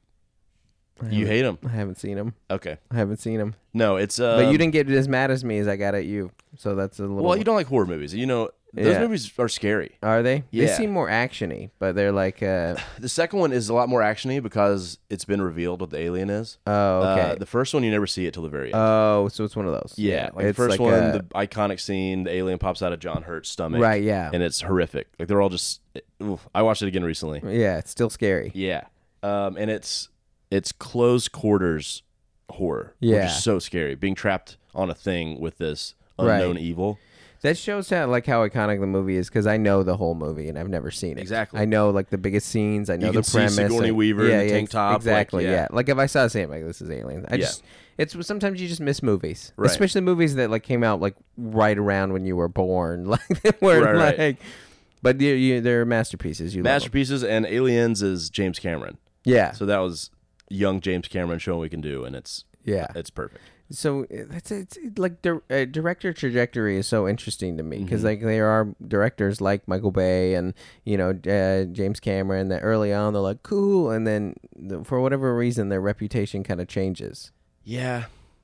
I You haven't- hate them? I haven't seen them. Okay. I haven't seen them. No, it's uh. But you didn't get as mad as me as I got at you. So that's a little. Well, you don't like horror movies. You know, those Yeah. movies are scary. Are they? They Yeah. seem more actiony, but they're like. Uh, The second one is a lot more actiony because it's been revealed what the alien is. oh, okay. Uh, the first one you never see it till the very end. oh, so it's one of those. yeah, like the it's first like one, a- the iconic scene, the alien pops out of John Hurt's stomach. Right, yeah. and it's horrific. Like they're all just. Oof. I watched it again recently. Yeah, it's still scary. Yeah, um, and it's it's close quarters horror. Yeah. which is so scary. Being trapped on a thing with this Right. unknown evil. That shows how like how iconic the movie is because I know the whole movie and I've never seen it. Exactly. I know like the biggest scenes. I know You the can see premise. Sigourney and- Weaver in yeah, the yeah, tank ex- top, like, Exactly. yeah. yeah. Like if I saw the same, like this is Aliens. I Yeah. just it's sometimes you just miss movies, Right. especially movies that like came out like right around when you were born. Like they were Right, like. right. But you, you, they're masterpieces. You love 'em. Masterpieces, and Aliens is James Cameron. Yeah. So that was young James Cameron showing what we can do, and it's Yeah. it's perfect. So uh, that's it's it- like dir- uh, director trajectory is so interesting to me because Mm-hmm. like there are directors like Michael Bay and you know uh, James Cameron that early on they're like cool and then the, for whatever reason their reputation kind of changes. Yeah,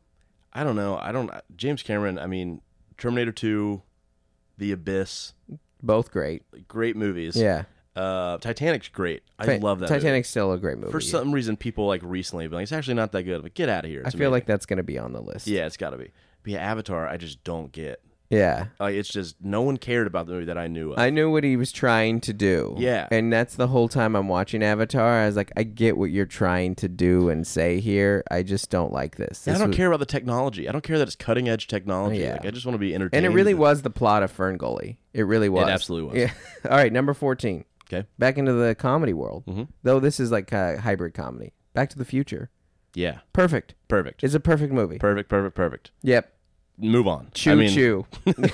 I don't know. I don't. James Cameron. I mean, Terminator two, The Abyss, Both great. great movies. Yeah. Uh, Titanic's great. I Ti- love that. Titanic's still a great movie. movie. For some reason, people like recently, be like, it's actually not that good. But get out of here. I It's feel like amazing. that's going to be on the list. Yeah, it's got to be. But yeah, Avatar, I just don't get. Yeah. Like, it's just no one cared about the movie that I knew of. I knew what he was trying to do. Yeah. And that's the whole time I'm watching Avatar. I was like, I get what you're trying to do and say here. I just don't like this. And I This don't was- care about the technology. I don't care that it's cutting edge technology. Yeah. Like, I just want to be entertained. And it really with was the plot of Ferngully. It really was. absolutely was. Yeah. All right, number fourteen. Okay. Back into the comedy world. Mhm. Though this is like a hybrid comedy. Back to the Future. Yeah. Perfect. Perfect. It's a perfect movie. Perfect. Perfect. Perfect. Yep. Move on. Choo I mean, choo.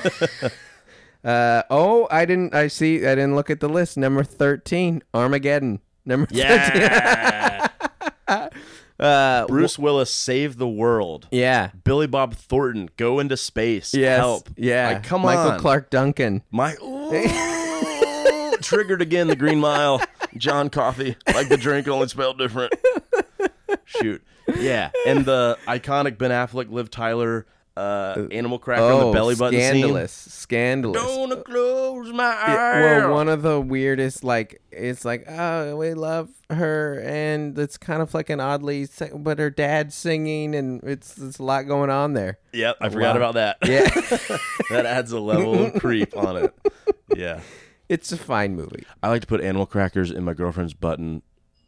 uh, oh, I didn't. I see. I didn't look at the list. Number thirteen, Armageddon. Number Yeah. thirteen. uh, Bruce Willis saved the world. Yeah. Billy Bob Thornton, go into space. Yes. Help. Yeah. Like, come Michael on. Clark Duncan. My Ooh, triggered again. The Green Mile. John Coffey, like the drink, only spelled different. Shoot. Yeah, and the iconic Ben Affleck, Liv Tyler, uh, animal cracker on Oh, the belly button scandalous. scene. Scandalous. Don't close my eyes. Yeah, well, one of the weirdest, like, it's like, oh, we love her, and it's kind of like an oddly, si- but her dad's singing, and it's it's a lot going on there. Yep, I forgot Wow. about that. Yeah, That adds a level of creep on it. Yeah. it's a fine movie. I like to put animal crackers in my girlfriend's button.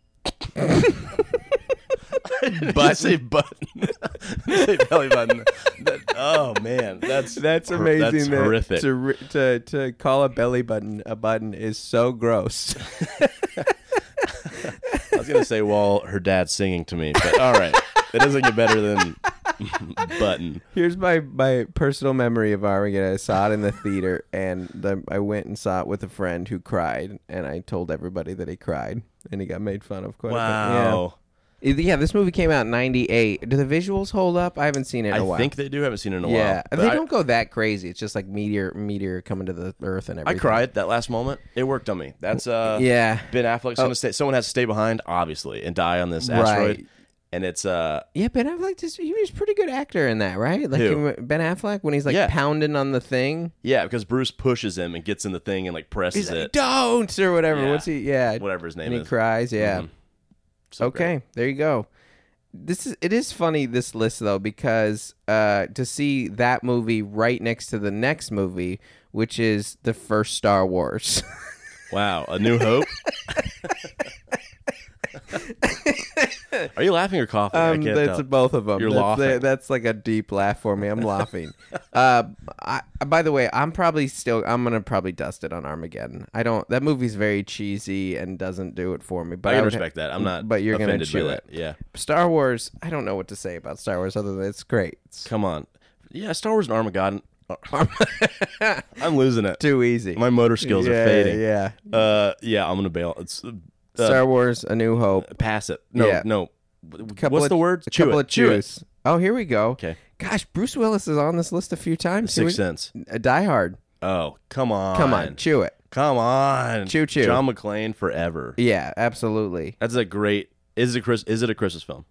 Button. Say button. Say belly button. That, oh man, that's That's hor- amazing. That's that horrific. To, re- to to call a belly button a button is so gross. I was gonna say while her dad's singing to me, but all right, it doesn't get better than button. Here's my, my personal memory of Armageddon. I saw it in the theater, and the, I went and saw it with a friend who cried, and I told everybody that he cried, and he got made fun of quite a bit. Wow. Yeah. Yeah, this movie came out in ninety-eight. Do the visuals hold up? I haven't seen it in I a while. think they do. Haven't seen it in a yeah, while. but they I, don't go that crazy. It's just like meteor, meteor coming to the earth and I everything. cried that last moment. It worked on me. That's uh. Yeah, Ben Affleck's Oh. gonna stay. Someone has to stay behind, obviously, and die on this asteroid. right. And it's uh. Yeah, Ben Affleck just he was a pretty good actor in that, right? Like Who? he- Ben Affleck when he's like Yeah. pounding on the thing. Yeah, because Bruce pushes him and gets in the thing and like presses He's like, it. don't or whatever. Yeah. What's he? Yeah, Whatever his name and he is. cries. Yeah. Mhm. So Okay, great. there you go. This is it is funny this list though because uh, to see that movie right next to the next movie, which is the first Star Wars. Wow, A New Hope. Are you laughing or coughing? I Um, can't that's tell. both of them. You're that's, laughing. That's like a deep laugh for me. I'm laughing. uh, I, by the way, I'm probably still. I'm gonna probably dust it on Armageddon. I don't. That movie's very cheesy and doesn't do it for me. But I can would respect that. I'm not. But you're gonna offended chew by it. that. Yeah. Star Wars. I don't know what to say about Star Wars other than it's great. It's Come on. Yeah, Star Wars and Armageddon. I'm losing it. too easy. My motor skills yeah, are fading. Yeah. Uh, yeah, I'm gonna bail. It's uh, Star Wars: A New Hope. pass it. No, Yeah. no. Couple What's of- the word? A Chew couple it. of Chew it. chews. Oh, here we go. Okay. Gosh, Bruce Willis is on this list a few times. Here Sixth we- Sense. Uh, Die Hard. Oh, come on. Come on, chew it. Come on. Chew, chew. John McClane forever. Yeah, absolutely. That's a great. Is it Chris? Is it a Christmas film?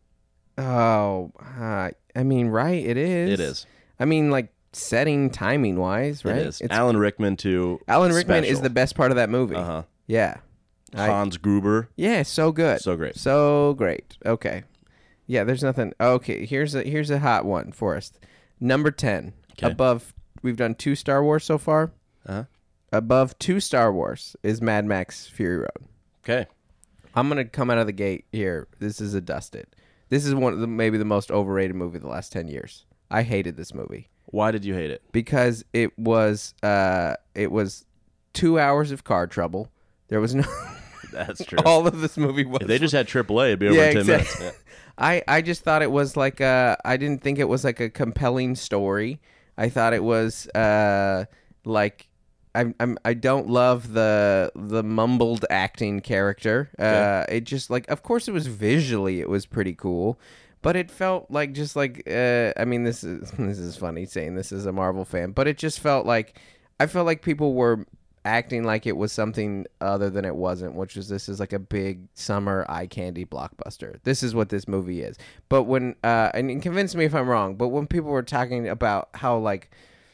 Oh, uh, I mean, right? It is. It is. I mean, like setting timing wise, right? It is. It's, Alan Rickman too. Alan Rickman is special. the best part of that movie. Uh huh. Yeah. I- Hans Gruber. yeah, so good. So great. So great. Okay. Yeah, there's nothing. Okay, here's a here's a hot one for us. Number ten. Okay. Above, we've done two Star Wars so far. Uh huh. Above two Star Wars is Mad Max Fury Road. Okay. I'm gonna come out of the gate here. This is a dusted. This is one of the maybe the most overrated movie of the last ten years. I hated this movie Why did you hate it? because it was uh it was two hours of car trouble. There was no That's true. all of this movie was. If they just had triple A, it'd be over Yeah, in ten exactly. minutes. I I just thought it was like a. I didn't think it was like a compelling story. I thought it was uh like. I'm, I'm I don't love the the mumbled acting character. Uh, it just like of course it was visually it was pretty cool, but it felt like just like uh, I mean this is this is funny saying this as a Marvel fan, but it just felt like I felt like people were acting like it was something other than it wasn't, which was this is like a big summer eye candy blockbuster. This is what this movie is. But when uh, and convince me if I'm wrong, but when people were talking about how like.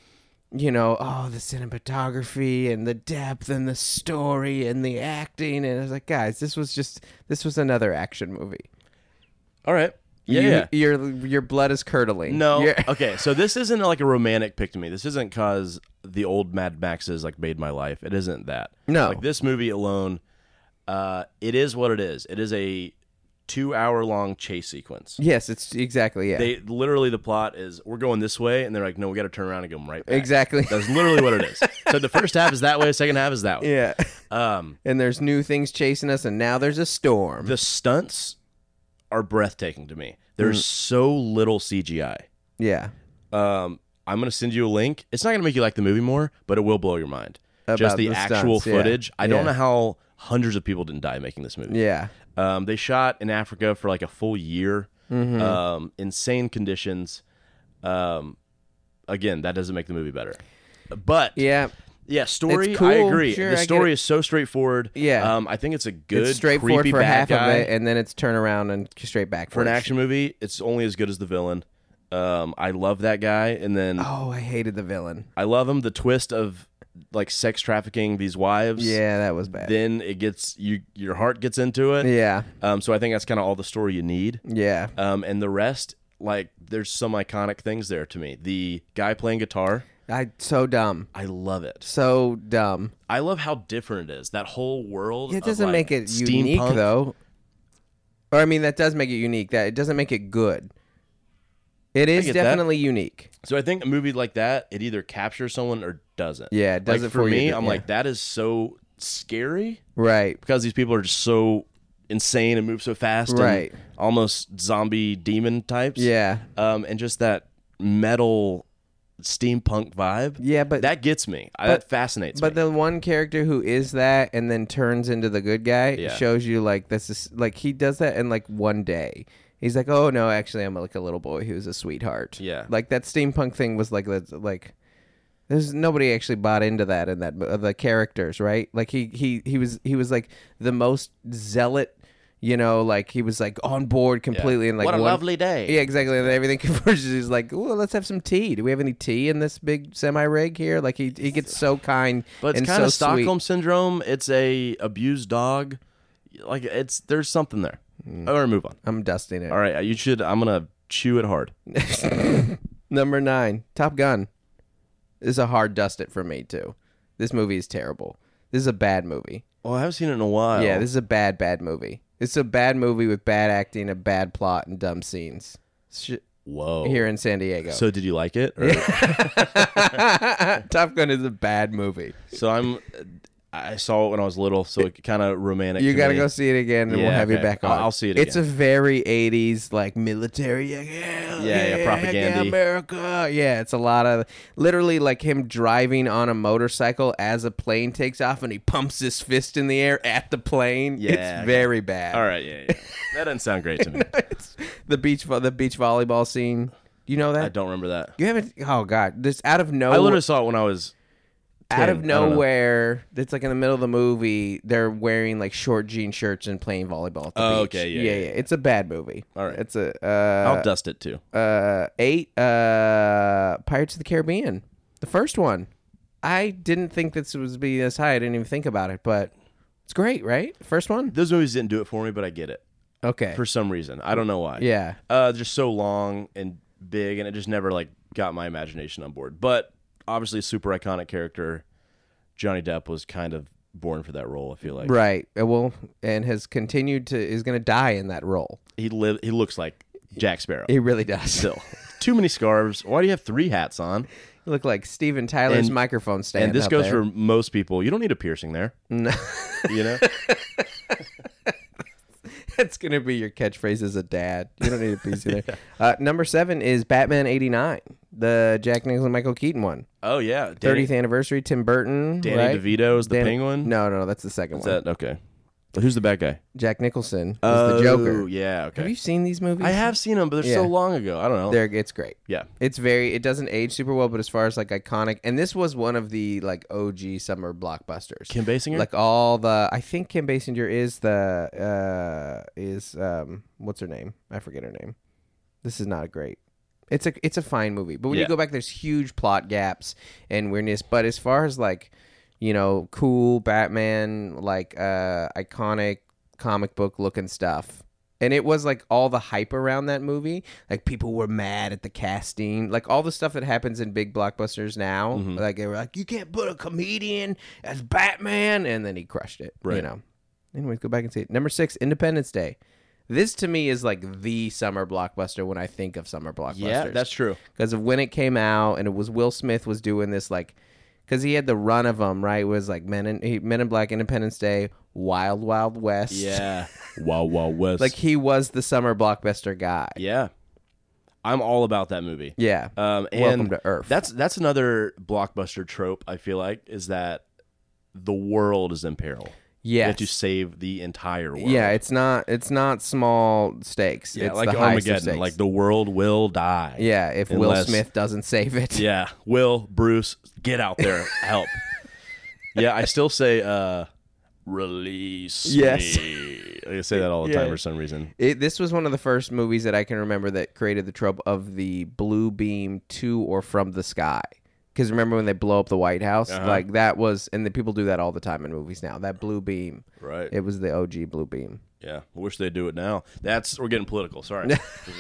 You know, oh, the cinematography and the depth and the story and the acting. And I was like, guys, this was just, this was another action movie. All right. Yeah. You- yeah. Your, your blood is curdling. No. You're- Okay. So this isn't like a romantic pick to me. This isn't because the old Mad Maxes like made my life. It isn't that. No. Like this movie alone, uh, it is what it is. It is a two-hour-long chase sequence. Yes, it's exactly, yeah. They literally the plot is we're going this way, and they're like, no, we got to turn around and go right back. Exactly. That's literally what it is. So the first half is that way, the second half is that way. yeah. Um, And there's new things chasing us, and now there's a storm. the stunts are breathtaking to me. Mm. There's so little C G I. yeah. Um, I'm gonna send you a link. It's not gonna make you like the movie more, but it will blow your mind. About Just the, the actual stunts, yeah. footage. I don't Yeah. know how hundreds of people didn't die making this movie. Yeah. Um, they shot in Africa for like a full year. Mm-hmm. Um, insane conditions. Um, again, that doesn't make the movie better. But Yeah. yeah, story. It's cool. I agree. Sure, the I get story it. is so straightforward. Yeah. Um, I think it's a good, It's straightforward creepy for bad half guy. of it, and then it's turn around and straight back For an action movie, it's only as good as the villain. Um, I love that guy, and then Oh, I hated the villain. I love him. The twist of like sex trafficking these wives. Yeah, that was bad. Then it gets you. Your heart gets into it. Yeah. Um. So I think that's kind of all the story you need. Yeah. Um. And the rest, like, there's some iconic things there to me. The guy playing guitar, I so dumb. I love it. So dumb. I love how different it is. That whole world. It of, doesn't like, make it unique steampunk. though. Or I mean that does make it unique. That it doesn't make it good. It is get that. definitely unique. So I think a movie like that, it either captures someone or doesn't. Yeah, it does like, it for for you, me. yeah. I'm like, that is so scary Right. because these people are just so insane and move so fast, Right. And almost zombie demon types. Yeah. Um, and just that metal steampunk vibe. Yeah, but that gets me. I, but- that fascinates But me. the one character who is that and then turns into the good guy Yeah. shows you like this is like he does that in like one day. He's like, oh no, actually I'm like a little boy who's a sweetheart. Yeah. Like that steampunk thing was like that's like. There's nobody actually bought into that in that uh, the characters, right? Like he he he was he was like the most zealot, you know, like he was like on board completely and like what a one- lovely day. Yeah, exactly. And everything converges. He's like, "Well, let's have some tea. Do we have any tea in this big semi rig here?" Like he he gets so kind But it's and kind so of Stockholm sweet. syndrome. It's a abused dog. Like it's there's something there. Mm. I want to move on. I'm dusting it. All right, you should. I'm gonna chew it hard. Number nine, Top Gun. This is a hard dust it for me too. This movie is terrible. This is a bad movie. Well, I haven't seen it in a while. Yeah, this is a bad bad movie. It's a bad movie with bad acting, a bad plot, and dumb scenes. Sh- Whoa. Here in San Diego. So did you like it? Or- Top Gun is a bad movie. so I'm. I saw it when I was little, so it kind of romantic. You to got to me. go see it again, and Yeah, we'll have you okay. back on. I'll- I'll see it It's a again. very eighties, like, military, yeah, yeah, Yeah, yeah, propaganda. America. Yeah, it's a lot of, literally, like him driving on a motorcycle as a plane takes off, and he pumps his fist in the air at the plane. Yeah, it's okay. very bad. All right, yeah, yeah. That doesn't sound great to me. It's the beach, vo- the beach volleyball scene. You know that? I don't remember that. You haven't? Oh God! This out of I nowhere. literally saw it when I was out of ten. I don't know. nowhere, it's like in the middle of the movie. They're wearing like short jean shirts and playing volleyball at the Oh, beach. okay, yeah, yeah, yeah, yeah. yeah. It's a bad movie. All right. It's a I'll uh, dust it too. uh eight uh Pirates of the Caribbean, the first one. I didn't think this was be this high. I didn't even think about it, but it's great, right? First one. Those movies didn't do it for me, but I get it Okay. for some reason. I don't know why. Yeah. Uh, they're just so long and big, and it just never like got my imagination on board. But obviously, a super iconic character. Johnny Depp was kind of born for that role. I feel like Right. Uh, Well, and has continued to is going to die in that role. he live. He looks like Jack Sparrow. He really does. Still, too many scarves. Why do you have three hats on? You look like Steven Tyler's And- microphone stand. And this up goes there. for most people. You don't need a piercing there. No. You know. That's gonna be your catchphrase as a dad. You don't need a P C there. Uh, number seven is Batman eighty-nine, the Jack Nicholson, Michael Keaton one. Oh yeah, Danny, thirtieth anniversary. Tim Burton. Danny right? DeVito is the Danny- Penguin. No, no, that's the second Is one. that okay? Who's the bad guy? Jack Nicholson is Oh, the Joker. yeah. Okay. Have you seen these movies? I have seen them, but they're Yeah. so long ago. I don't know. They're, it's great. yeah. It's very. It doesn't age super well, but as far as like iconic, and this was one of the like O G summer blockbusters. Kim Basinger. Like all the, I think Kim Basinger is the uh is um what's her name? I forget her name. This is not a great. It's a it's a fine movie, but when Yeah. you go back, there's huge plot gaps and weirdness. But as far as like, you know, cool Batman, like uh iconic comic book looking stuff. And it was like all the hype around that movie. Like people were mad at the casting. Like all the stuff that happens in big blockbusters now. Mm-hmm. Like they were like, you can't put a comedian as Batman. And then he crushed it. You Right. know. Anyways, go back and see it. Number six, Independence Day. This to me is like the summer blockbuster when I think of summer blockbusters. Yeah, that's true. Because of when it came out, and it was Will Smith was doing this like, because he had the run of them, right? It was like Men in he, Men in Black, Independence Day, Wild Wild West. Yeah. Wow, wow, West. Like he was the summer blockbuster guy. yeah. I'm all about that movie. Yeah. Um, and Welcome to Earth. That's that's another blockbuster trope. I feel like is that the world is in peril. You Yes. have to save the entire world. Yeah, it's not it's not small stakes. yeah, it's like the highest of Armageddon. stakes. Like the world will die. yeah, if Will unless- Smith doesn't save it. Yeah, Will, Bruce, get out there, help. Yeah, I still say, uh, release Yes. me. I say that all the Yeah. time for some reason. It, this was one of the first movies that I can remember that created the trope of the blue beam to or from the sky. Because remember when they blow up the White House? Uh-huh. Like that was, and the people do that all the time in movies now. That blue beam. Right. It was the O G blue beam. Yeah, I wish they'd do it now. That's we're getting political. Sorry.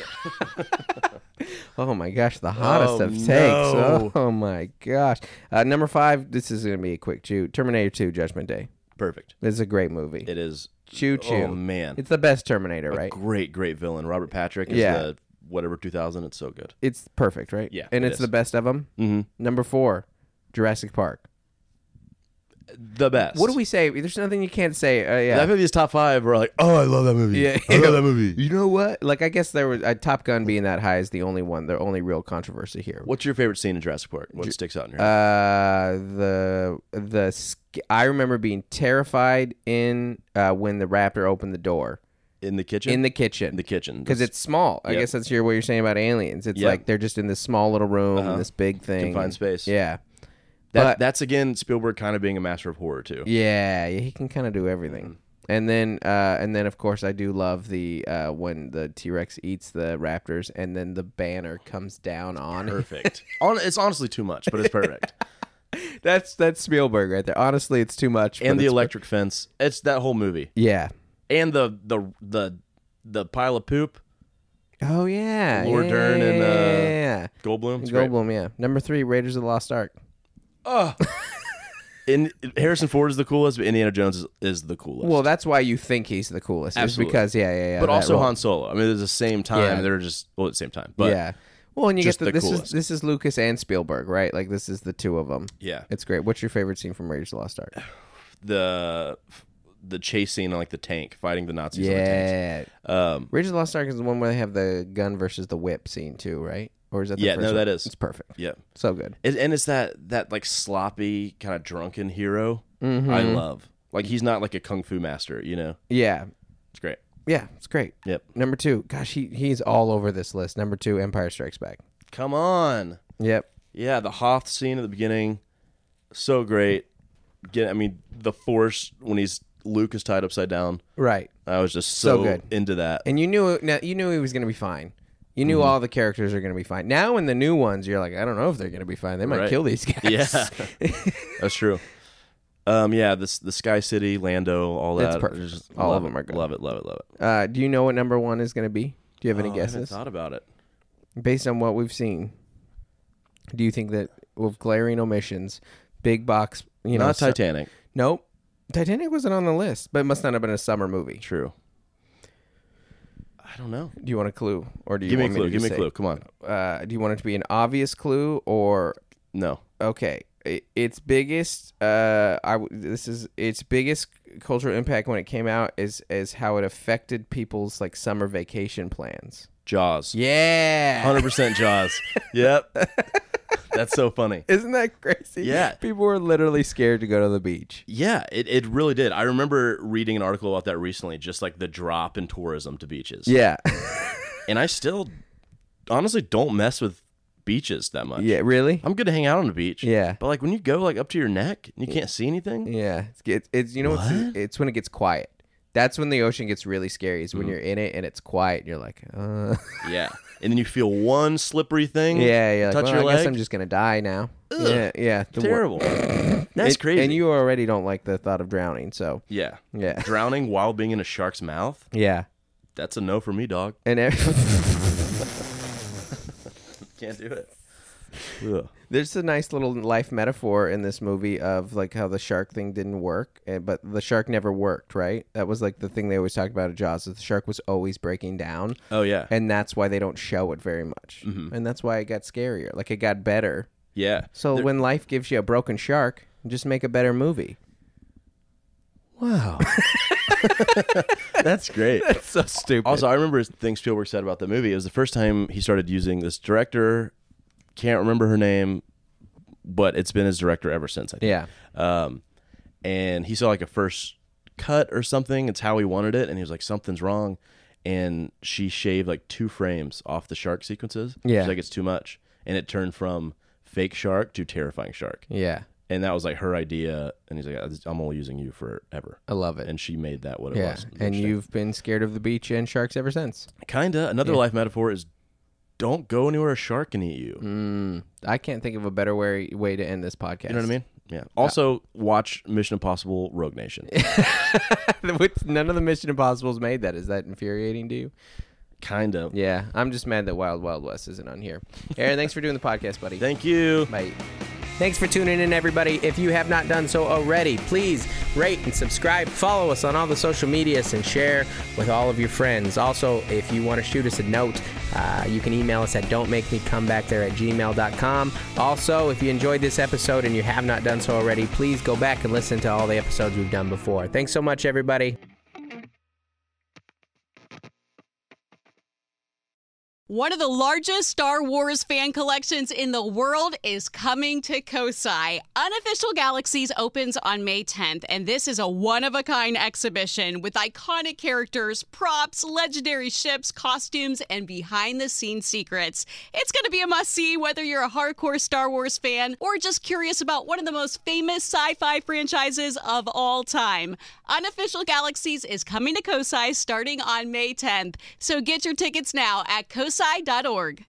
Oh my gosh, the hottest Oh, of takes. no. Oh my gosh. Uh, number five, this is going to be a quick chew. Terminator two, Judgment Day. Perfect. This is a great movie. It is. Choo choo. Oh man, It's the best Terminator, a right? great, great villain. Robert Patrick is Yeah. the whatever two thousand. It's so good. It's perfect, right? Yeah, And it it's is. the best of them. Mm-hmm. Number four, Jurassic Park. The best. What do we say? There's nothing you can't say. Uh, yeah. I think these top five were like, oh, I love that movie. Yeah. I love that movie. You know what? Like, I guess there was uh, Top Gun being that high is the only one, the only real controversy here. What's your favorite scene in Jurassic Park? What sticks out in your head? Uh, the the sk- I remember being terrified in uh, when the raptor opened the door in the kitchen? in the kitchen. In the kitchen. Because it's small. I Yep. guess that's your what you're saying about aliens. It's Yep. like they're just in this small little room Uh-huh. in this big thing. Confined space. Yeah. That, but- that's, again, Spielberg kind of being a master of horror, too. Yeah, yeah, he can kind of do everything. Mm. And then, uh, and then, of course, I do love the uh, when the T Rex eats the raptors, and then the banner comes down on. it. Perfect. On, it's honestly too much, but it's perfect. That's that's Spielberg right there. Honestly, it's too much. And but the it's- electric fence. It's that whole movie. Yeah. And the the the the pile of poop. Oh yeah. Laura yeah, Dern and, uh, yeah, yeah. Goldblum. It's great. Goldblum. Yeah. Number three, Raiders of the Lost Ark. Oh. in Harrison Ford is the coolest, but Indiana Jones is, is the coolest. Well, that's why you think he's the coolest. Absolutely. Is because yeah, yeah, yeah. but that also role. Han Solo. I mean, it's the same time. Yeah. They're just well at the same time. But yeah. Well, and you just get the, the this coolest. is this is Lucas and Spielberg, right? Like this is the two of them. yeah, It's great. What's your favorite scene from Raiders of the Lost Ark? the the chase scene on like the tank fighting the Nazis. On the tanks. Yeah. Um, Raiders of the Lost Ark is the one where they have the gun versus the whip scene too, right? Or is that the Yeah, first no, one? that is. It's perfect. yeah. So good. It, and it's that that like sloppy kind of drunken hero. Mhm. I love. Like he's not like a kung fu master. You know, Yeah. it's great. Yeah, it's great. Yep. Number two. Gosh, he he's all over this list. Number two, Empire Strikes Back. Come on. Yep. Yeah, the Hoth scene at the beginning, so great. Get, I mean, the Force when he's Luke is tied upside down. Right. I was just so, So good. into that. And you knew now you knew he was going to be fine. You knew Mm-hmm. all the characters are going to be fine. Now in the new ones, you're like, I don't know if they're going to be fine. They might Right. kill these guys. Yeah, that's true. Um, yeah, this the Sky City, Lando, all that. It's perfect. Just All love of them it. are good. Love it, love it, love it. Uh, do you know what number one is going to be? Do you have any Oh, I haven't guesses? thought about it. Based on what we've seen, do you think that with glaring omissions, big box, you know, Not su- Titanic. Nope. Titanic wasn't on the list, but it must not have been a summer movie. True. I don't know. Do you want a clue, or do you Give me a want clue. to Give me just a say- clue. Come on. Uh, do you want it to be an obvious clue, or No. okay, I- its biggest? Uh, I w- this is its biggest cultural impact when it came out is is how it affected people's like summer vacation plans. Jaws. Yeah, Hundred percent Jaws. Yep. That's so funny. Isn't that crazy? Yeah. People were literally scared to go to the beach. Yeah, it, it really did. I remember reading an article about that recently, just like the drop in tourism to beaches. Yeah. And I still honestly don't mess with beaches that much. Yeah, really? I'm good to hang out on the beach. Yeah. But like when you go like up to your neck and you can't see anything. Yeah. It's, it's, it's you know what's What? it's when it gets quiet. That's when the ocean gets really scary. Is Mm-hmm. when you're in it and it's quiet and you're like, uh Yeah. And then you feel one slippery thing. yeah, you're like, touch well, your I leg. guess I'm just gonna die now. Yeah, yeah. The wor- Terrible. That's It- crazy. And you already don't like the thought of drowning, so Yeah. yeah, Drowning while being in a shark's mouth. yeah. That's a no for me, dog. And ev- Can't do it. Ugh. there's a nice little life metaphor in this movie of like how the shark thing didn't work, and, but the shark never worked, right? That was like the thing they always talked about at Jaws. Is the shark was always breaking down, Oh yeah. and that's why they don't show it very much, Mm-hmm. and that's why it got scarier. Like it got better. Yeah. So There- when life gives you a broken shark, just make a better movie. Wow. That's great. So stupid. Also, I remember his thing Spielberg said about the movie. It was the first time he started using this director. Can't remember her name, but it's been his director ever since. I think. yeah. Um, and he saw like a first cut or something. It's how he wanted it, and he was like, "Something's wrong." And she shaved like two frames off the shark sequences. Yeah. She's like, "It's too much," and it turned from fake shark to terrifying shark. Yeah. And that was like her idea. And he's like, "I'm only using you forever." I love it. And she made that what it yeah. was. And Interesting. you've been scared of the beach and sharks ever since. Kinda. Another Yeah. life metaphor is don't go anywhere a shark can eat you. Mm, I can't think of a better way way to end this podcast. You know what I mean? Yeah. Also, watch Mission Impossible Rogue Nation. Which none of the Mission Impossibles made that. Is that infuriating to you? Kind of. Yeah, I'm just mad that Wild Wild West isn't on here. Aaron, thanks for doing the podcast, buddy. Thank you. Bye. Thanks for tuning in, everybody. If you have not done so already, please rate and subscribe. Follow us on all the social medias and share with all of your friends. Also, if you want to shoot us a note, uh, you can email us at don'tmakemecomebackthere at gmail dot com. Also, if you enjoyed this episode and you have not done so already, please go back and listen to all the episodes we've done before. Thanks so much, everybody. One of the largest Star Wars fan collections in the world is coming to Kosai. Unofficial Galaxies opens on May tenth, and this is a one-of-a-kind exhibition with iconic characters, props, legendary ships, costumes, and behind-the-scenes secrets. It's going to be a must-see whether you're a hardcore Star Wars fan or just curious about one of the most famous sci-fi franchises of all time. Unofficial Galaxies is coming to Kosai starting on May tenth, so get your tickets now at kosai dot org.